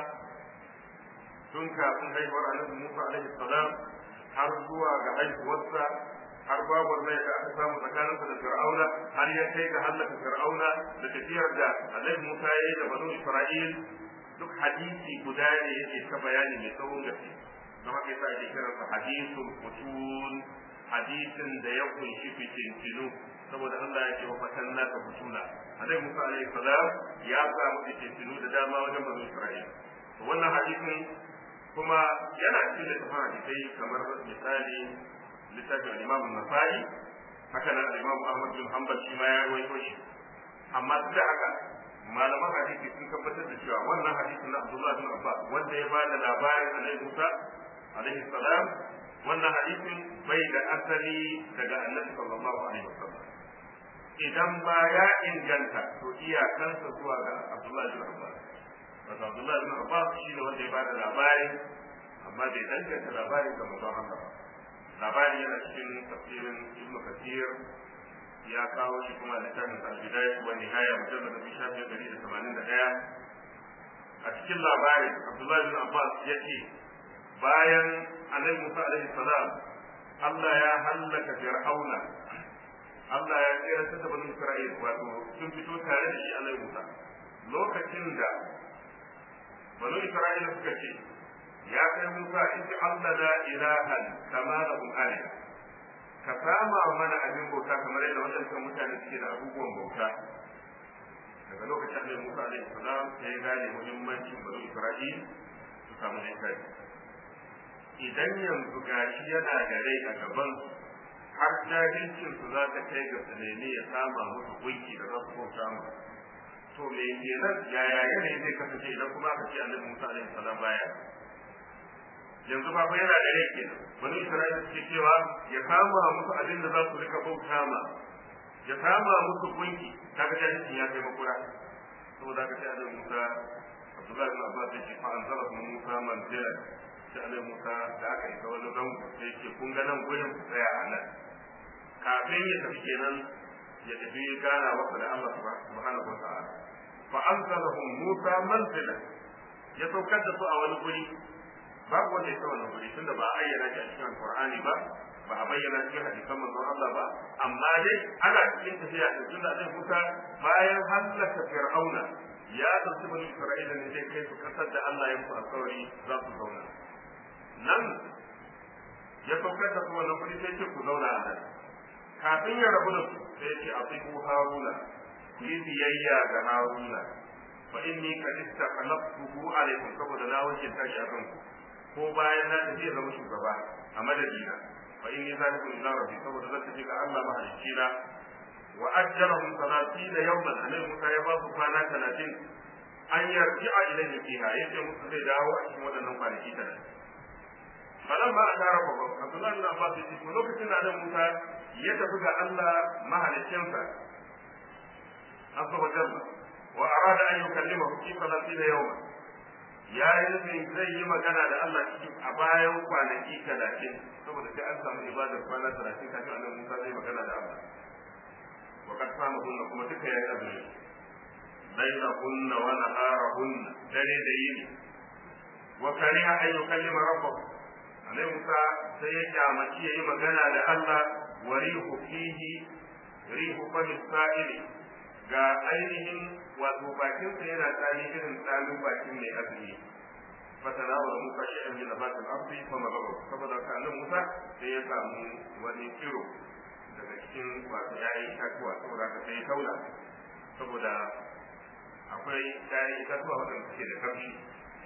tun kafin haihuwar annabi Musa alaihi salam har zuwa ga haihuwarsa har babar mai da aka samu tsakaninsa da Fir'auna har ya kai ga hallaka Fir'auna da tafiyar da annabi Musa ya yi da banu Isra'il duk hadisi guda ne yake ta bayani mai tsawon gaske don haka yasa ake kiransa hadisul futun hadisin da ya kunshi fitintinu saboda Allah ya ce wa fatanna ka futuna annabi Musa alaihi salam ya samu fitintinu da dama wajen banu Isra'il wannan hadisin kuma yana cikin littafin hadisai kamar misali littafin al-Imam an-Nasa'i haka nan al-Imam Ahmad bin Hanbal shi ma ya rawaito shi amma duk da haka malaman hadisi sun tabbatar da cewa wannan hadisin na Abdullah bin Abbas wanda ya bada labarin Annabi Musa alaihi salam wannan hadisin bai da asali daga Annabi sallallahu alaihi wasallam idan ba ya inganta to iyakansa zuwa ga Abdullah bin Abbas wato Abdullah bin Abbas shi ne wanda ya bada labarin amma bai danganta labarin ga manzon Allah ba labari yana cikin tafsirin Ibn Kathir ya kawo shi kuma littafin al-Bidayah wa Nihaya mujallad na shafi ɗari da tamanin da ɗaya a cikin labarin Abdullah bin Abbas yace bayan Annabi Musa alaihi salam Allah ya hallaka Fir'auna Allah ya tsira da bani Isra'il wato sun fito tare da shi Annabi Musa lokacin da bani Isra'il suka ce ya kai Musa in ji Allah la ilahan kama lahum alih ka sama mana abin bauta kamar yadda wadannan mutane suke da abubuwan bauta daga lokacin da Musa alaihi salam ya gane muhimmancin bani Isra'il su samu littafi idan yanzu gashi yana da rai a gaban har jahilcin su za ta kai ga tsanani ya sama musu gunki da za su bauta mu to me kenan yaya yanayi zai kasance idan kuma aka ce annabi Musa alaihi salam baya yanzu ba yana da rai kenan bani Isra'ila suke cewa ya kama musu abin da za su rika bauta ma ya kama musu gunki kaga jahilcin ya kai makura saboda ka ce annabi Musa Abdullahi bin Abbas ya ce fa anzala Musa manzila sai annabi Musa da aka isa wani zango sai ce kun ga nan gurin ku tsaya a nan kafin ya tafi kenan ya tafi gana masa da Allah subhanahu wa ta'ala fa anzalahum Musa manzila ya saukar da su a wani guri babu wanda ya sa wannan guri tunda ba a ayyana shi a cikin Alqur'ani ba ba a bayyana cikin hadisan manzon Allah ba amma dai ana cikin tafiya da tunda Annabi Musa bayan hallaka Fir'auna ya dauki bani Isra'ila ne sai kai su kasar da Allah ya musu alƙawari za su zauna nan ya saukar da su wannan guri sai ce ku zauna a nan kafin ya rabu da su sai ce abiku Haruna ku yi biyayya ga Haruna fa inni qad istaqaltuhu alaykum saboda na wakil tashi akan ku ko bayan na tafi ya zama shugaba a madadina fa inni zalikum ila rabbi saboda zan tafi ga Allah mahalicci na wa ajjalahum thalathina yawman annabi Musa ya ba su kwana talatin an yarji'a ilayhi fiha yace musu zai dawo a cikin wadannan kwanaki talatin falan ba a tara ba Abdullahi bin Abbas ya ce lokacin da annabi Musa ya tafi ga Allah mahaliccinsa azza wa jalla wa arada an yukallimahu fi thalathina yawman ya yi nufin zai yi magana da Allah cikin a bayan kwanaki talatin saboda sai an samu ibadar kwana talatin kafin annabi Musa zai magana da Allah wa kad samu hunna kuma duka ya yi azumi laila hunna wa nahara hunna dare da yini wa kariha an yukallima rabbahu annabi Musa sai ya kyamaci ya yi magana da Allah wa rihu fihi rihu fami sa'ili ga ainihin wato bakinsa yana tsani irin tsanin bakin mai azumi fatana wa muka shi'an min nabatil ardi fa magaba saboda ka annabi Musa sai ya samu wani kiro daga cikin wato yayi itatuwa saboda ka sai taula saboda akwai yayi itatuwa wanda suke da kamshi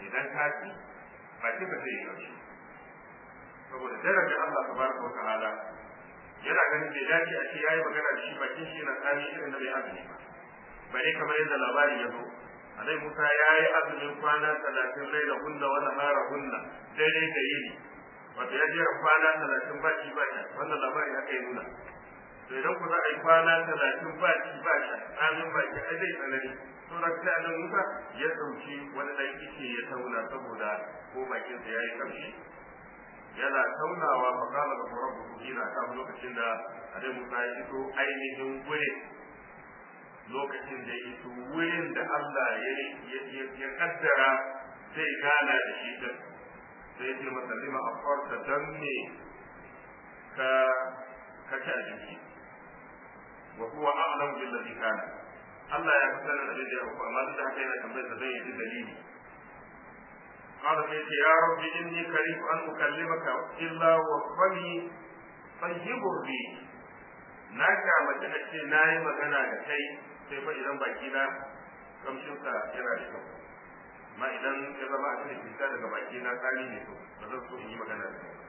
idan ka ci bakin ka zai yi kaushi saboda darajar Allah tabaraka wa ta'ala yana ganin bai dace a ce yayi magana da shi bakin shi na tsami irin da bai azumi ba bare kamar yadda labari ya zo Annabi Musa yayi azumin kwana talatin laila hunna wa nahara hunna dare da yini wato ya jera kwana talatin ba shi ba shi wannan labari haka ya nuna to idan ku za a yi kwana talatin ba shi ba shi tsamin ba shi ai zai tsanani to da sai Annabi Musa ya dauki wani dan ice ya tauna saboda ko bakin sa yayi kamshi yana taunawa fa kama da rabbuhu ila ta lokacin da Annabi Musa ya fito ainihin gure lokacin da ya fito wurin da Allah ya ya kaddara zai gana da shi din sai ya ce masa lima afarta dan me ka ka ci abinci wa huwa a'lamu bil ladhi kana Allah ya sanar da da ku amma duk da haka yana tambayar da zai yi dalili قال يا رب إني كريم أن أكلمك إلا وفمي طيب الريح ناكا متأتي ناي مغنى لكي كيف إذا باكينا kamshinsa yana da kyau amma idan ya zama a cikin fita daga baki na tsari ne to ba zan so in yi magana da kai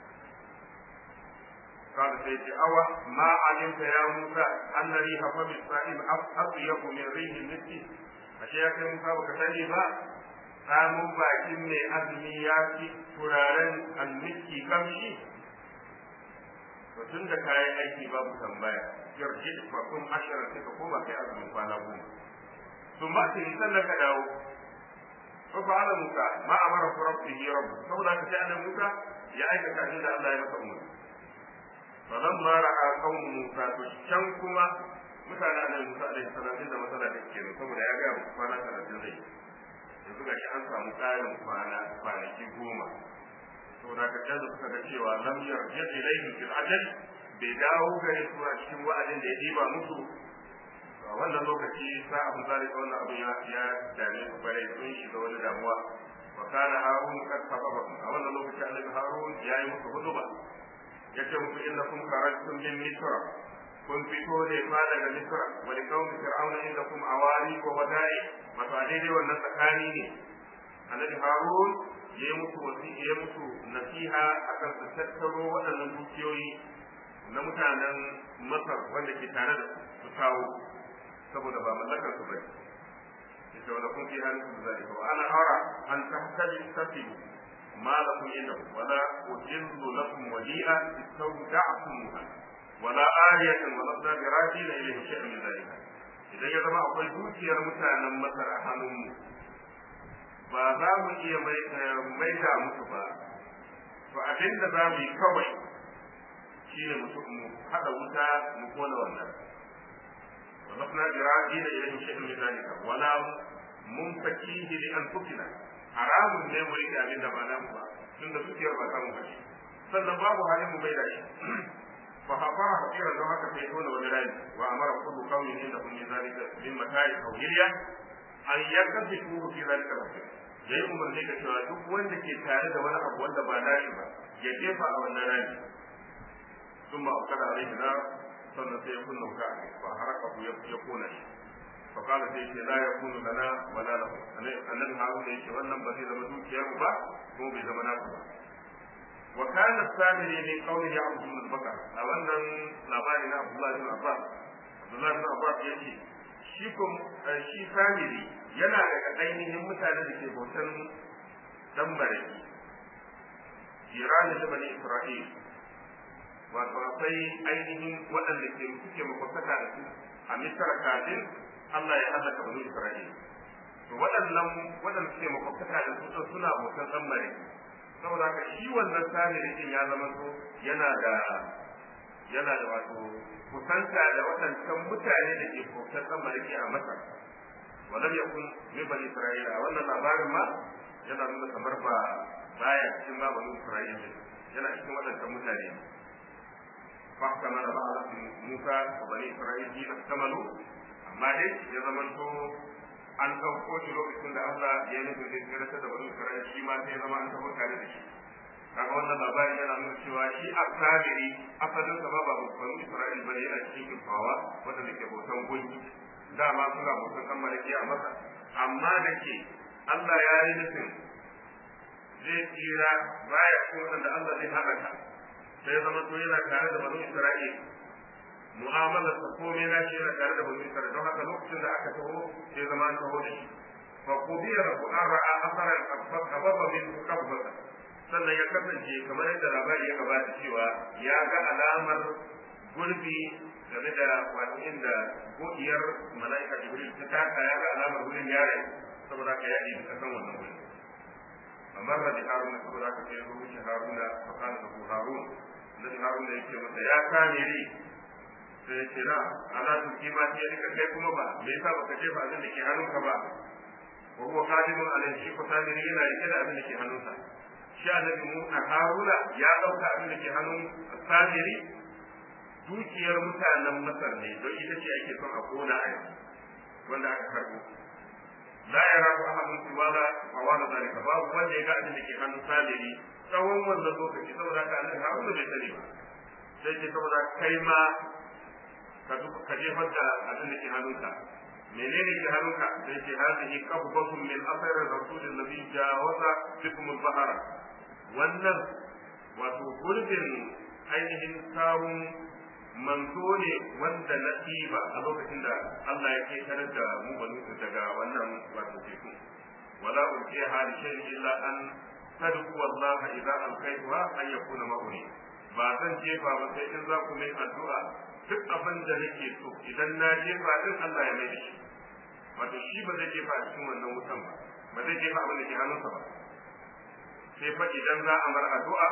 قال سيدي أوى ما علمت يا موسى أن ريح فم الصائم أطيب من ريح المسك أشياء كم موسى وكتاني با samun bakin mai azumi ya fi turaren almiski kamshi to tun da kayan aiki babu tambaya yarji fa kun ashara sai ka koma kai azumin kwana goma sun ba ta yi sannan ka dawo fa fa'ala musa ma amara rabbihi rabbu saboda ka sai annabi musa ya aikata abin da Allah ya masa umarni falamma ra'a qawmu musa to can kuma mutane annabi musa alaihi salam da masala da ke saboda ya ga kwana talatin zai yanzu ga shi an samu ƙarin kwana kwanaki goma saboda ka canza suka ga cewa lam yarji ilayhi fil ajal bai dawo gare su a cikin wa'adin da ya diba musu a wannan lokaci sa abu zalika wannan abin ya ya dame su kwarai sun shiga wani damuwa wa kana harun kad sababa a wannan lokaci annabi harun ya yi musu huduba yace musu innakum kharajtum min misra kun fito ne fa daga misra wa li qawmi fir'auna innakum awali wa wada'i wato a daidai wannan tsakani ne annabi harun ya yi musu wasiya ya musu nasiha akan su tattaro waɗannan dukiyoyi na mutanen masar wanda ke tare da su kawo saboda ba mallakar su bane yace wala kun fi halin su zalika wa ana ara an tahtaji tafilu ma lakum inda wala ujillu lakum wadi'a istawda'tumuha wala ayatan wala sabirati la ilayhi shay'un min zalika idan ya zama akwai dukiyar mutanen masar a hannunmu ba za mu iya mai da musu ba to abin da za mu yi kawai shine mu mu hada wuta mu kona wannan wa nafna iradi da ilayhi shay'un min zalika wala munfakihi li anfusina haramun ne mu rike abin da ba namu ba tunda dukiyar ba samu bace sannan babu halin mu bai da shi fa hafa hakira don haka sai tona wani rai wa amara kullu qawmin indakum min zalika min mata'i tawhiliya an yakzifu fi zalika rasul yayi umarni ga cewa duk wanda ke tare da wani abu wanda ba nashi ba ya jefa a wannan rai ثم أوقد عليه نار sannan sai ya kunna wuta a kai fa haraka ya kona shi fa kana sai ce la yakunu lana wala lahu annabi harun yake wannan ba zai zama dukiyar ba ko bai zama naku ba wa kana samiri min qawli ya abdul bakar a wannan labari na abdullahi bin abbas abdullahi bin abbas yake shi ko shi samiri yana daga ainihin mutanen da ke bautan dan baraki jirani da bani isra'il wato akwai ainihin waɗanda ke suke makwasaka da su a misar kafin Allah ya halaka bani Isra'ila to waɗannan waɗanda suke makwasaka da su suna bautan ɗan mare saboda haka shi wannan samiri din ya zama so yana da yana da wato kusanta da waɗancan mutane da ke bautan ɗan mare a Masar walam yakun min bani Isra'ila a wannan labarin ma yana nuna kamar ba baya cikin ma bani Isra'ila yana cikin waɗancan mutane فاحتمل بعض موسى وبني اسرائيل حين احتملوا amma dai ya zamanto an ɗauko shi lokacin da Allah ya nufi zai tsirata da bani Isra'ila shi ma sai zama an taɓa tare da shi kaga wannan labarin yana nuna cewa shi asabiri asalin sa ba ba bani Isra'il bane yana cikin kifawa wanda ke bautan gunki dama suna bautan kan malaki a masa amma da ke Allah ya yi nufin zai tsira baya cikin wanda Allah zai halaka sai zama to yana tare da banu Isra'ila mu'amalar sa komai na shi yana tare da banu Isra'ila don haka lokacin da aka taho sai zama an taho da shi fa qudiya lahu an ra'a asaran qababa min qabata sannan ya kasance kamar yadda labari ya gabata cewa ya ga alamar gurbi game da wato inda godiyar mala'ika Jibril ta taka ya ga alamar gurin yare saboda ka yaɗi ta kan wannan gurin amma da Haruna saboda ka ce rubuci Haruna fa kana da Harun da Haruna yake masa ya kame ri sai ya ce na ala tu kima ce ka kai kuma ba me yasa baka jefa abin da ke hannunka ba wa huwa qadimun alayhi shi ko tani yana rike da abin da ke hannunsa shi annabi Musa Haruna ya dauka abin da ke hannun Samiri dukiyar mutanen Masar ne don ita ce ake son a kona a yau wanda aka karbo la yara ko ahadun tiwala wa wala zalika babu wanda ya ga abin da ke hannun Samiri tsawon wannan lokaci saboda ka annabi Haruna bai sani ba sai ce saboda kai ma ka ka jefar da abin da ke hannunka menene ke hannunka sai ce hadhihi qabbatun min athar rasul nabi jawaza bikum al-bahra wannan wato gurbin ainihin kawun manzo ne wanda na ɗiba a lokacin da Allah ya ke tarar da mu banu daga wannan wato teku wala ulqiya hali shay illa an tadku wallahi idza alqaituha an yakuna ma'uni ba zan jefa ba sai in za ku mai addu'a duk abin da nake so idan na jefa din Allah ya mai da shi wato shi ba zai jefa a cikin wannan wutan ba ba zai jefa abin da ke hannunsa ba sai fa idan za a mar addu'a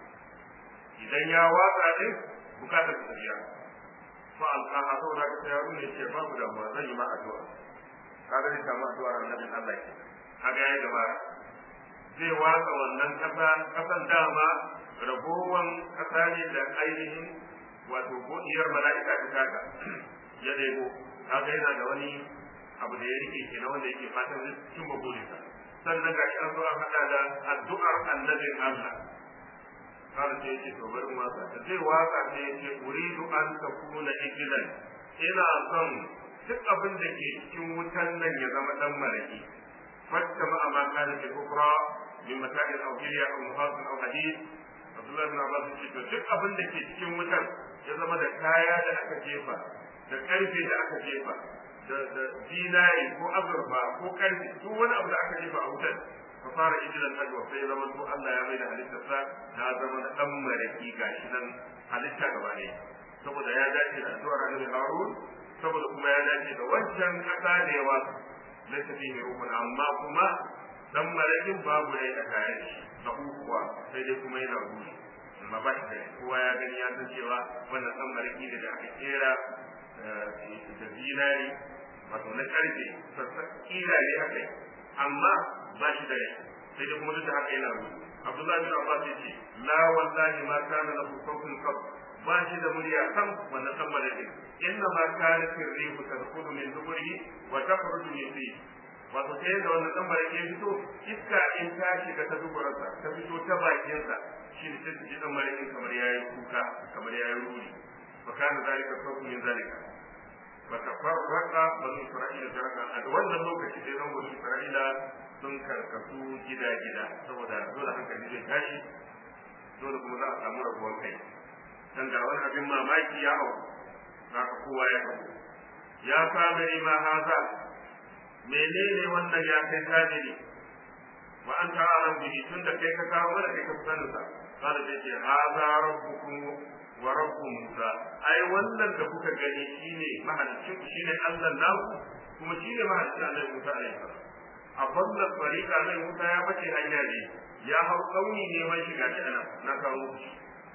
idan ya watsa din bukatar ta biya fa alqaha saboda ka ta yaro ne ce babu damuwa zan yi ma addu'a kaga ni kama addu'ar annabin Allah ke kaga yayi gaba zai watsa wannan kasa kasan dama ragowan kasa ne da ainihin wato godiyar mala'ika ta kaka ya debo kaga yana da wani abu da ya rike ke na wanda yake fatan zai cimma burinsa sannan ga shi an zo an hada da addu'ar annabin Allah kada sai yake to bari waka ta zai waka sai yake uridu an takuna ikilan ina son duk abin da ke cikin wutan nan ya zama dan maraki fatta ma ma kana ke kufra min mata'il al-awliya aw muhasin aw hadith Abdullah ibn Abbas ce to duk abin da ke cikin wutan ya zama da kaya da aka jefa da karfe da aka jefa da da dinari ko azurfa ko karfe duk wani abu da aka jefa a wutan ka fara ijilan hajwa sai zama to Allah ya mai da halittarsa ta zama da dan maraki gashi nan halitta gaba ne saboda ya dace da addu'ar Annabi Harun saboda kuma ya dace da wancan kasa da yawa na tafi mai rukun amma kuma dan marakin babu rai a kayan shi da kuwa sai dai kuma yana ruhi amma ba shi kowa ya gani ya san cewa wannan dan maraki da aka kera da zinari wato na karfe sassa kira ne aka yi amma ba shi da rai sai dai kuma duk da haka yana ruhi Abdullahi bin Abbas ya ce la wallahi ma kana lahu sawtun qab ba shi da murya sam wannan san malaka inna ma kana sirrihu tadkhulu min duburihi wa takhruju min fihi wato sai da wannan san malaka ya fito iska in ta shiga ta duburarsa ta fito ta bakinsa shi ne sai ji dan malaka kamar yayi kuka kamar yayi ruri fa kana zalika sawtun min zalika wa tafarraqa bani isra'ila jaraka a wannan lokaci sai nan bani isra'ila sun karkasu gida-gida saboda dole hankali zai tashi dole kuma za a samu rabuwar kai dan ga wani abin mamaki ya hau za ka kowa ya hau ya samiri ma haza menene wannan ya kai samiri wa an ta alam bihi tun da kai ka kawo mana kai ka sanin sa kada sai ce haza rabbukum wa rabbu musa ai wannan da kuka gani shine mahalicin shine Allah naku kuma shine mahalicin Allah Musa alaihi salam a wannan tsarika nan Musa ya bace hanya ne ya hau kauni neman shiga ta nan na kawo shi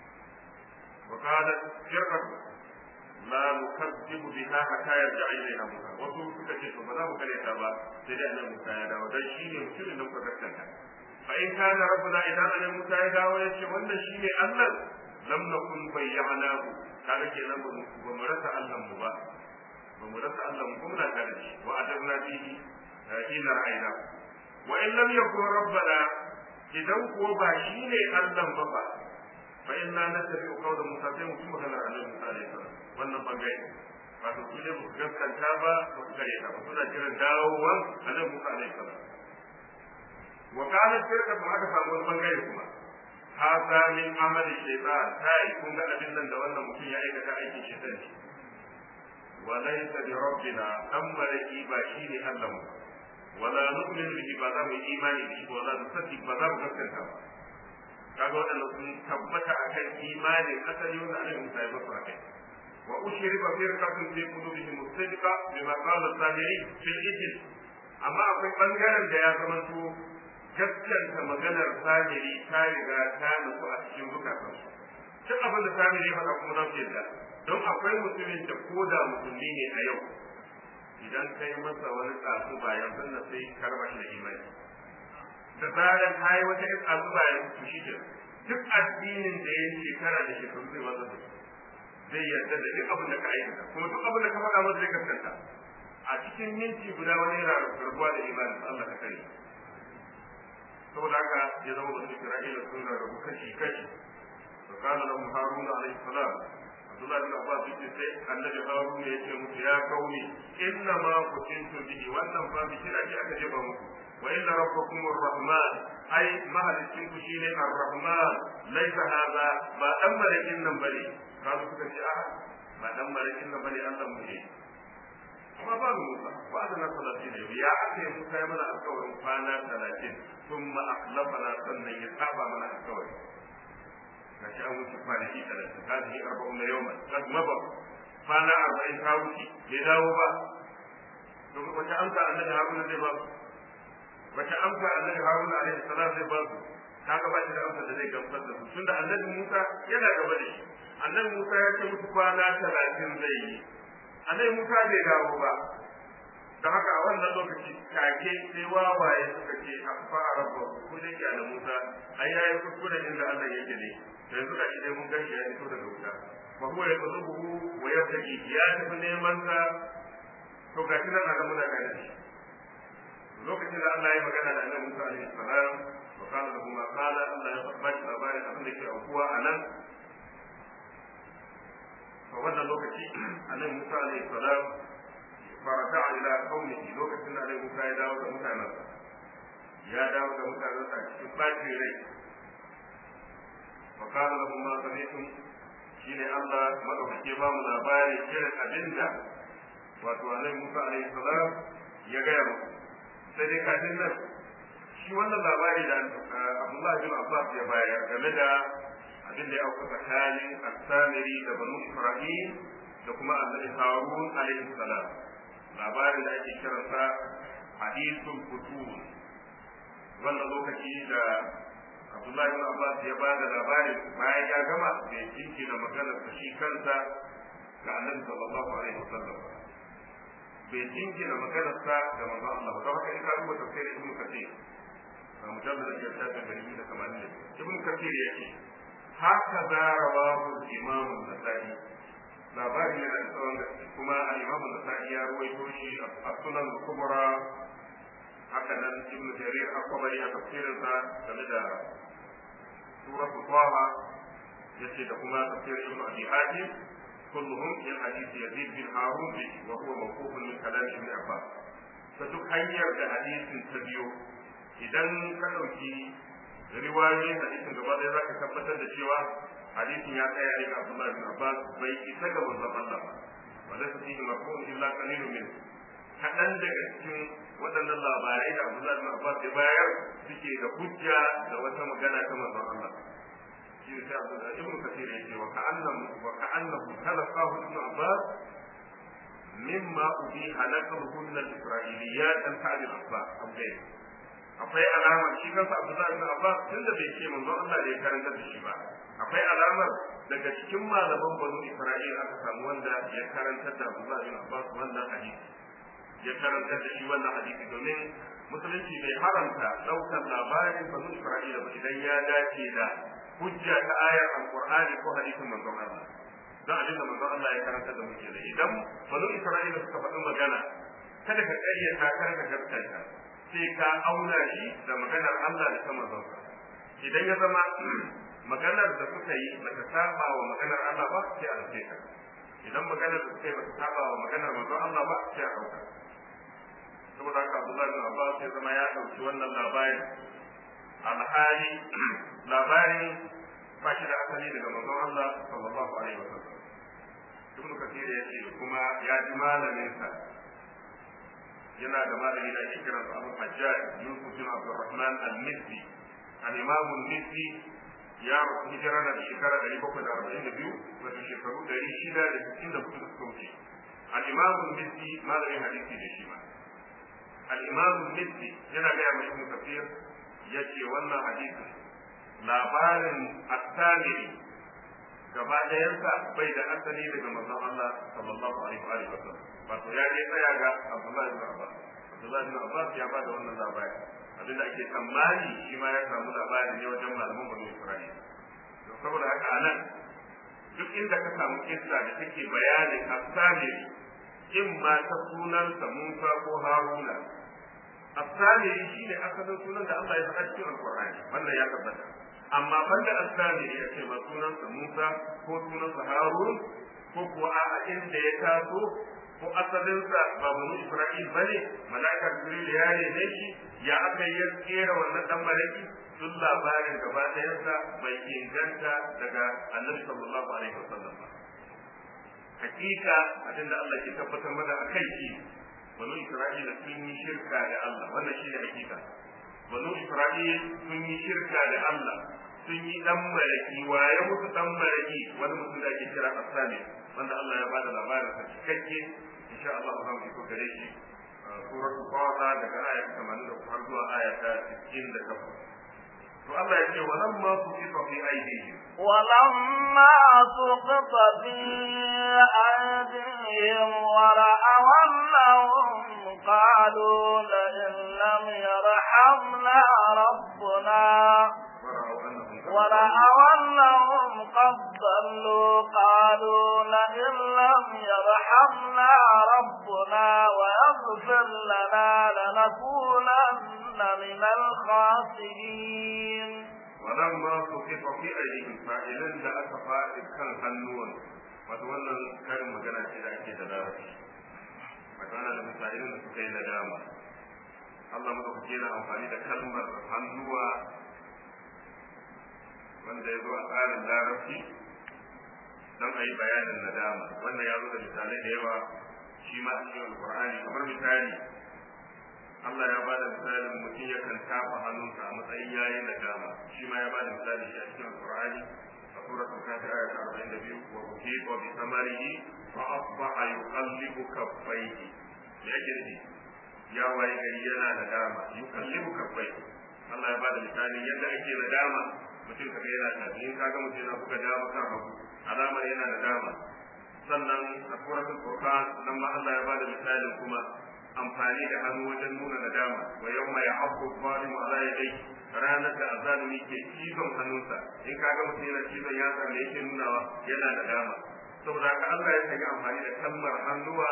وقالت فرقة لا نكذب بها حتى يرجع إليها موسى wasu suka ce to ba za mu kare ta ba sai dai annabi Musa ya dawo dan shine mutumin da muka gaskata fa in kana rabbuna idan annabi Musa ya dawo ya ce wannan shine Allah lam nakun bayyanahu kaga kenan ba mu rasa Allah mu ba ba mu rasa Allah mu kuma da shi wa adabna bihi ila ra'ayna wa in lam yakun rabbana idan ko ba shine Allah ba ba fa inna nattabi'u qawla Musa sai mu kuma kana annabi Musa alaihi salam wannan bangare wato su ne mu gaskanta ba ba su kare ta ba suna jiran dawowan annabi Musa alaihi salam wa kana shirka kuma aka samu wani bangare kuma hada min amali shaytan kai kun ga abin nan da wannan mutum ya aikata aikin shaytan ne wa laysa bi rabbina amma raki ba shi ne Allah mu wala nu'minu bihi ba za mu imani da shi wala nusaddiq ba za mu gaskata ba kaga wannan sun tabbata akan imanin asali wanda Allah Musa ya basu akai wa ushriba firqatun fi qulubihim musaddiqa bima qala as-samiri fil ijl amma akwai bangaren da ya zama to gaskanta maganar samiri ta riga ta nutsu a cikin zukatansu duk abin da samiri ya faɗa kuma za su yadda don akwai mutumin da ko da musulmi ne a yau idan kai masa wani tsasu bayan sunna sai karba shi da imani da zaran kai wata yin tsasu bayan su shi ke duk addinin da ya shekara da shekaru zai wanda da zai yarda da duk abin da ka aikata kuma duk abin da ka faɗa masa zai gaskanta a cikin minti guda wani yana rabuwa da imani Allah ka kare saboda haka ya zama wasu Isra'ila sun rarrabu kashi kashi to kana da Harun alaihi salam Abdullah bin Abbas yake sai annabi Harun ya ce musu ya kauni inna ma kuntu bihi wannan fa bi kira ki aka jeba muku wa inna rabbakum arrahman ai mahalicin ku shine arrahman laisa hada ba dan marakin nan bane kazu suka ce a ba dan marakin nan bane Allah mu ne amma ba mu ba wa adana salatin ya ake musa ya mana alƙawarin kwana talatin thumma akhlafana sannan ya saba mana alƙawari gashi an wuce kwanaki talatin kaji arba'un na yawman kaji maba kwana arba'in ta wuce bai dawo ba to wace amsa annabi haruna zai ba su wace amsa annabi haruna alaihi salam zai ba su kaga ba shi da amsa da zai gamsar da su tunda annabi musa yana gaba da shi annabi musa ya ce musu kwana talatin zai yi annabi musa bai dawo ba da haka a wannan lokaci take sai wawaye suka ce afa rabba ku dai ya da musa ai yayi kuskure inda Allah yake ne yanzu da idan mun gashi ya fito daga wuta fa huwa yaqduhu wa yabtaki ya tafi neman sa to ga shi nan aka muna gane shi lokacin da Allah ya magana da Annabi Musa alaihi salam wa kana lahu ma qala Allah ya tabbata labarin abin da ke aukuwa a nan to wannan lokaci Annabi Musa alaihi salam farata ila qaumihi lokacin da Annabi Musa ya dawo da mutanensa ya dawo da mutanensa cikin bacin rai وقال لهم ما سمعتم شيني الله مدوكي ba mu labari irin abinda wato Annabi Musa alaihi salam ya gaya muku sai dai kafin nan shi wannan labari da Abdullah bin Abbas ya bayar game da abin da ya auku tsakanin As-Samiri da Banu Isra'il da kuma Annabi Harun alaihi salam labarin da ake kiransa hadithul futur wannan lokaci da Abdullahi ibn Abbas ya ba da labarin bayan ya gama da ya jinki da maganar da shi kansa ga Annabi sallallahu alaihi wasallam bai jinki da maganar sa ga manzo Allah don haka in ka duba tafsirin Ibn Kathir a mujallad da ya tafi da da kamanin Ibn Kathir yake haka da rawahu Imam An-Nasa'i labarin yana da tsawon gaske kuma al-Imam An-Nasa'i ya ruwaito shi a Sunan Al-Kubra haka nan Ibn Jarir al-Qabari a tafsirinsa game da سورة طه يسيد كما تفسير ابن أبي حاتم كلهم من حديث يزيد بن هارون وهو موقوف من كلام ابن عباس فتخير بحديث تبيو إذا كانوا في رواية حديث قبل ذلك ثبت الشيوى حديث يأتي عليك عبد الله بن عباس بي إساق وزق الله وليس فيه مفهوم إلا قليل منه kaɗan daga cikin waɗannan labarai da Abdullahi bin Abbas ya bayar suke da hujja da wata magana ta manzon Allah shi ne sai Abdullahi ibn Kathir ya ce wa ka'annahu wa ka'annahu talaqahu ibn Abbas mimma ubiha naqluhu min al-isra'iliyat an ta'd al-akhbar abdai akwai alamar shi kansa Abdullahi bin Abbas tunda bai ce manzon Allah da ya karanta da shi ba akwai alamar daga cikin malaman banu Isra'il aka samu wanda ya karanta da Abdullahi bin Abbas wannan hadisi ya karanta da shi wannan hadisi domin musulunci bai haramta daukar labarin banu Isra'ila ba idan ya dace da hujja ta ayar alqur'ani ko hadisin manzon Allah dan abin da manzon Allah ya karanta da muke da idan banu Isra'ila suka faɗi magana kada ka ƙaryata kar ka gaskata sai ka auna shi da maganar Allah da ta manzon idan ya zama maganar da suka yi bata saba wa maganar Allah ba sai a rufe ta idan maganar da suka yi bata saba wa maganar manzon Allah ba sai a dauka saboda haka Abdullahi bin Abbas ya zama ya dauki wannan labarin alhali labarin ba shi da asali daga manzon Allah sallallahu alaihi wasallam. Ibn Kathir ya ce kuma ya ji malamin sa yana da malami da ake kiransa Abu Hajjaj Yusuf bin Abdurrahman al-Misri. al-Imam al-Misri ya rasu hijira da shekara ɗari bakwai da arba'in da biyu wato shekaru ɗari shida da sittin da hudu da suka wuce. al-Imam al-Misri malamin hadisi da shi ma. al-Imam al-Misri yana gaya mai Ibn Kathir yace wannan hadisin labarin at-Tamimi gaba ɗayansa bai da asali daga manzon Allah sallallahu alaihi wa sallam. Wato ya je tsaya ga Abdullahi bin Abbas. Abdullahi bin Abbas ya bada wannan labari. Abin da ake tsammani shi ma ya samu labari ne wajen malaman Bani Isra'ila. To saboda haka anan duk inda ka samu kissa da take bayanin at-Tamimi in ma ta sunansa Musa ko Haruna. At-Tamimi shine asalin sunan da Allah ya faɗa cikin Al-Qur'ani. Wannan ya tabbata. Amma banda at-Tamimi ya ce ba sunansa Musa ko sunansa Harun ko kuwa a inda ya taso ko asalinsa ba banu Isra'il bane malaka Jibril ya ne shi ya aka yi kera wannan dan malaki sun labarin gaba ɗayansa bai inganta daga Annabi sallallahu alaihi wasallam ba. Hakika abinda Allah ke tabbatar mana akai shi banu Isra'il sun yi shirka da Allah, wannan shine hakika. Banu Isra'il sun yi shirka da Allah, sun yi dan malaki, waye musu dan malaki wani mutum da ake kira Asami wanda Allah ya bada labarin sa cikakke. insha Allah za mu iko gare shi suratul Faha daga aya ta tamanin da har zuwa aya ta sittin da takwas. To Allah ya ce walamma suqifa fi aydihim
walamma suqifa fi aydihim wa ra'aw annahum qalu la in lam yarhamna rabbuna ورأوا أنهم قد ضلوا قالوا لئن لم يرحمنا ربنا ويغفر لنا لنكونن من الخاسرين.
ولما سقط في أيديهم فإذا جاء فائد كان هنون وتولى كلمة مجانا إلى أكيد ذلك وكان المسائلين سكين ندامة الله مدوكينا أنفاني كلمة هنوة wanda ya zo a tsarin larabci don a yi bayanin nadama wannan ya zo da misalai da yawa shi ma a cikin alkur'ani kamar misali Allah ya bada misalin mutum yakan tafa hannunsa a matsayin yayin nadama shi ma ya bada misali shi a cikin alkur'ani a suratul kafir aya ta arba'in da biyu wa uhiqa bi samarihi fa asbaha yuqallibu kaffayhi me yake nufi ya waye gari yana nadama yuqallibu kaffayhi Allah ya bada misalin yadda ake nadama mutum kaga yana tafi in kaga mutum yana buga dama kan hagu alamar yana da dama. Sannan a suratul Furqan nan ma Allah ya bada misalin kuma amfani da hannu wajen nuna nadama wa yawma ya'abbu zalimu ala yadayhi ranar da azalimi ke cizon hannunsa in kaga mutum yana cizon yatsa da yake nunawa yana da dama. Saboda haka Allah ya sanya amfani da kalmar hannuwa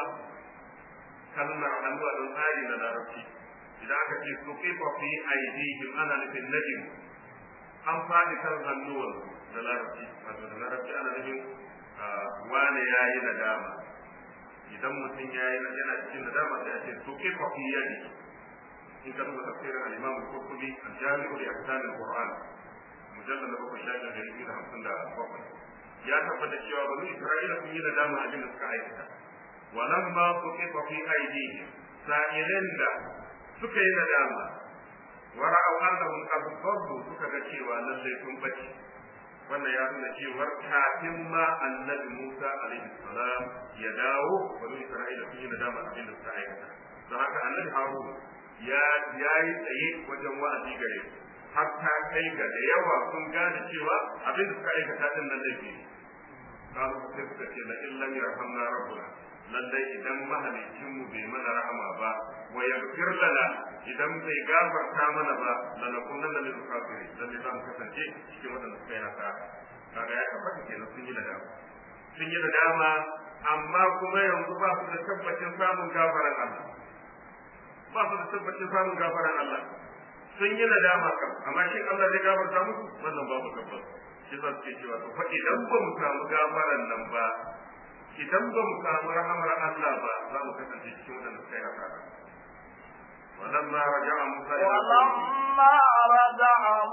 kalmar hannuwa don tsari na larabci idan aka ce suqifa fi aydihim ana nufin najim an faɗi kan hannuwan da larabci wato da larabci ana nufin wane ya yi nadama idan mutum ya yi yana cikin nadama sai a ce to ke fafi yadi in ka duba tafsirin al-Imam al-Qurtubi al-Jami'u li Ahkam al-Qur'an mujallad na bakwai shafi da ɗari da hamsin da bakwai ya tabbata cewa bani Isra'ila sun yi nadama abin da suka aikata walamma suqifa fi aydihim sa'ilin da suka yi nadama wara'au annahum qad dallu suka ga cewa lallai sun bace wannan ya nuna cewa kafin ma annabi Musa alaihi salam ya dawo bani Isra'ila sun yi nadama abin da suka aikata don haka annabi Harun ya yayi tsaye wajen wa'azi gare su har ta kai ga da yawa sun gane cewa abin da suka aikata din nan laifi ne kawo sai suka ce la illam yarhamna rabbuna lallai idan mahalicinmu bai mana rahama ba wa yaghfir lana idan bai gafarta mana ba lanakunanna min al-kafirin lalle za mu kasance cikin wadanda suka yi haka kaga ya tabbata kenan sun yi nadama sun yi nadama amma kuma yanzu ba su da tabbacin samun gafaran Allah ba su da tabbacin samun gafaran Allah sun yi nadama kam amma shin Allah zai gafarta musu wannan babu tabbas shi za su ce cewa to fa idan ba mu samu gafaran nan ba idan ba mu samu rahamar Allah ba za mu kasance cikin wadanda suka yi haka ولما رجع موسى
ولما رجع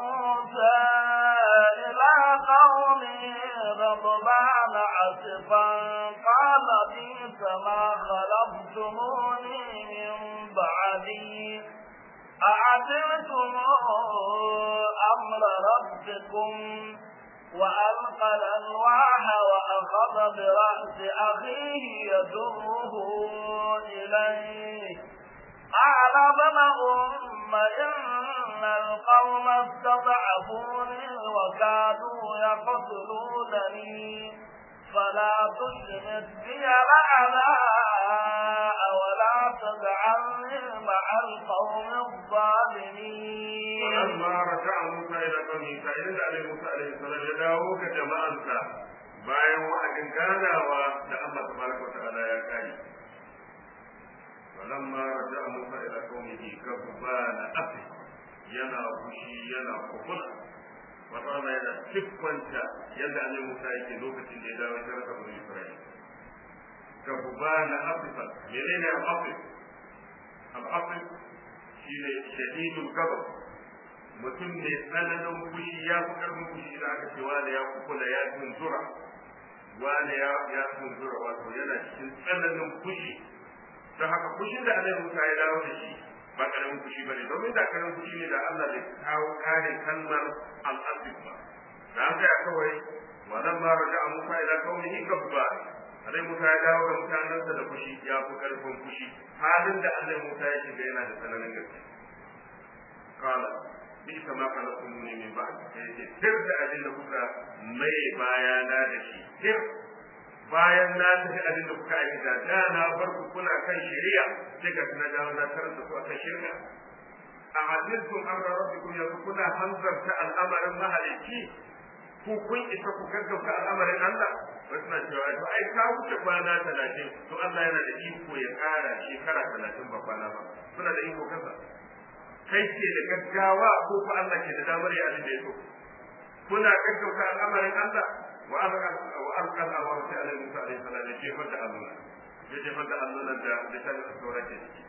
ربكم وألقى الألواح وأخذ برأس أخيه يجره إليه قال ابن أم إن القوم استضعفوني وكادوا يقتلونني فلا تشمت بي الأعداء ولا تجعلني مع القوم الظالمين.
ولما رجع موسى إلى قومه فإن عليه موسى عليه السلام يدعو كجماعة bayan wa'adin ganawa da Allah tabaraka wa ta'ala ya kare. Walamma raja'a Musa ila qaumihi gabbana afi yana fushi yana kufula wata rana yana siffanta yadda annabi Musa yake lokacin da ya dawo ya rasa bani Isra'ila. Gabbana afi menene al-afi? Al-afi shine shadidul ghadab, mutum ne tsananin fushi ya fi karfin fushi da aka ce wani ya kufula ya tunzura wani ya ya tunzura wato yana cikin tsananin fushi. Don haka fushin da Annabi Musa ya dawo da shi ba karamin fushi bane, domin da karamin fushi ne da Allah bai kawo karin kalmar al-asif ba. Da haka ya kawai wannan ma raja Musa ila qaumihi gabba. Annabi Musa ya dawo da mutanensa da fushi ya fi karfin fushi. Halin da Annabi Musa ya shiga yana da tsananin gaske. Qala bisa ma khalaqtumuni min ba'd, sai tir da abin da kuka mai bayana da shi, tir bayan na tafi abin da kuka aikata da na bar ku kuna kan shari'a sai ga na dawo na tarar da ku akan shirka. A hadithun amra rabbikum yanzu kuna hanzarta al'amarin mahalicci, ku kun isa ku gaggauta al'amarin Allah. Wasu na cewa to ai ka wuce kwana talatin, to Allah yana da iko ya kara shekara talatin ba kwana ba, suna da iko kansa. Kai ke da gaggawa ko ku Allah ke da damar ya abin da ya so. Kuna gaggauta al'amarin Allah wa alqa al-awwal ta alaihi Musa alaihi salam ya jefar da alluna ya jefar da alluna da littafin sauran ke ciki,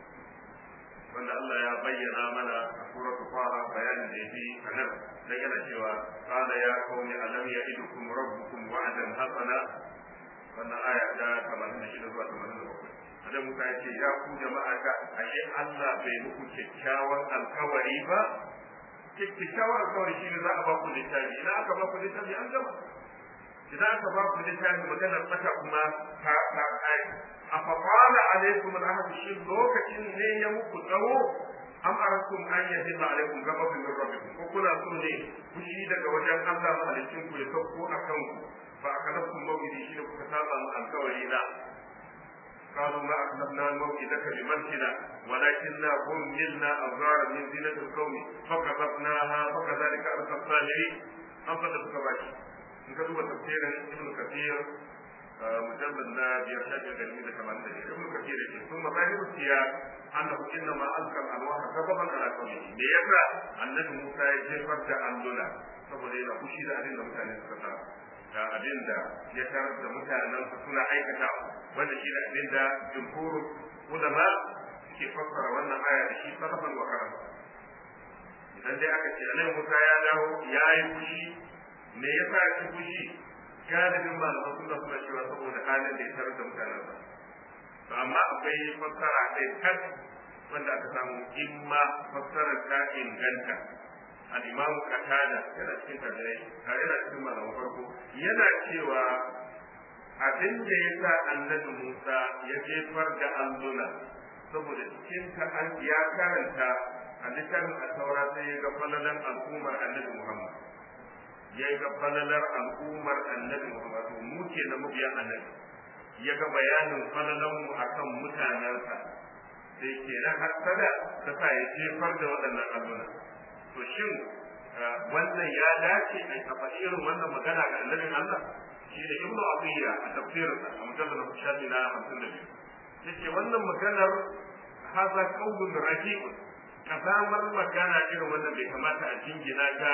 wanda Allah ya bayyana mana a suratul Fara bayanin da yake a nan dan yana cewa qala ya qaumi alam ya'idukum rabbukum wa'dan hasana, wannan aya ta tamanin da shida zuwa tamanin da bakwai. Annabi Musa ya ce ya ku jama'a ka ashe Allah bai muku kyakkyawan alkawari ba. Kyakkyawan alkawari shine za a ba ku littafi, idan aka ba ku littafi an gama. Idan aka ba ku littafi maganar tsaka kuma ta ta kai. Afa qala alaikum al-ahd shi lokacin ne ya muku tsawo am arakum an yahilla alaikum ghadabun min rabbikum, ko kuna so ne fushi daga wajen Allah mahalicin ku ya sauko akan ku fa akalakum mawidi shi da kuka saba mu alkawari na. قالوا ما أخلفنا موعدك بملكنا ولكننا حملنا أوزارا من زينة القوم فقذفناها فكذلك ألقى الساحرين. أم فتبقى باشي إن كتب تفسير ابن كثير مجلد بيرشاد الجميل كما نقول ابن كثير ثم ظاهر السياق أنه إنما ألقى الألواح غضبا على قومه ليبرأ النبي موسى يجفر تأملنا saboda yana fushi da abin da mutane suka sa da abin da ya tarar da mutanen su suna aikata, wanda shi da abin da jumhurul ulama suke fassara wannan aya da shi sarfan wa karam. Idan dai aka ce Annabi Musa ya dawo ya yi fushi, me yasa ya yi fushi? Galibin malaman sunna suna cewa saboda halin da ya tarar da mutanen sa. To amma akwai fassara ɗaya tak wanda aka samu imma fassarar ta inganta. Al-Imam Qatada yana cikin tabi'ai, yana cikin malaman farko, yana cewa abin da ya sa Annabi Musa ya jefar da alluna saboda cikin ta an ya karanta a littafin at-Taura sai ya ga falalan al'ummar Annabi Muhammad, ya ga falalar al'ummar Annabi Muhammad, mu ke na mabiyan Annabi, ya ga bayanin falalan mu akan mutanensa, sai kenan hasada ta sa ya jefar da waɗannan alluna. To shin wannan ya dace a faɗi irin wannan magana ga annabin Allah? Shi da Ibnu Atiyya a tafsirinsa a mujallar shafi na hamsin da biyu yace wannan maganar haza qawlun raji'un, kazamar magana irin wannan bai kamata a jingina ga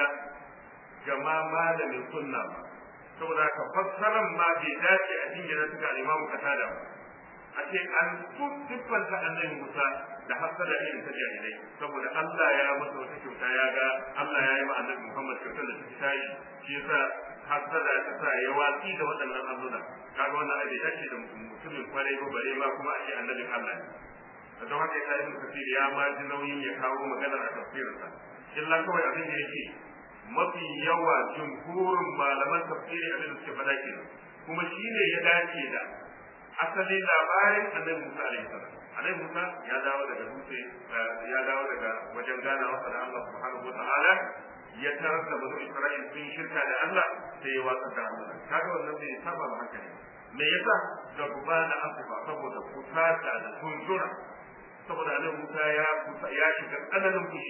jama malamin sunna ba, saboda ka fassaran ma bai dace a jingina ta ga Imam Qatada ba. A ce an tuffanta annabi Musa da hasada irin ta jahilai, saboda Allah ya masa wata kyauta, ya ga Allah ya yi ma annabi Muhammad kyautar da ta tashi, shi yasa hasada ta sa ya watsi da waɗannan alluna. Kaga wannan abin da ke da mutumin kwarai ba bare ma kuma a ce annabin Allah ne. Don haka yasa Ibn Kathir ya ma ji nauyin ya kawo maganar a tafsirinsa. Illa kawai abin da yake mafi yawa jumhurin malaman tafsiri abin da suke faɗa kenan kuma shine ya dace da asalin labarin annabi Musa alaihi salam. Annabi Musa ya dawo daga dutse ya dawo daga wajen ganawa da Allah subhanahu wa ta'ala ya tarar da bazu Isra'il sun shirka da Allah sai ya watsa da Allah. Kaga wannan bai saba ba hankali. Me yasa da guba da asuba saboda kusata da tunzura saboda Annabi Musa ya ya shiga tsananin fushi.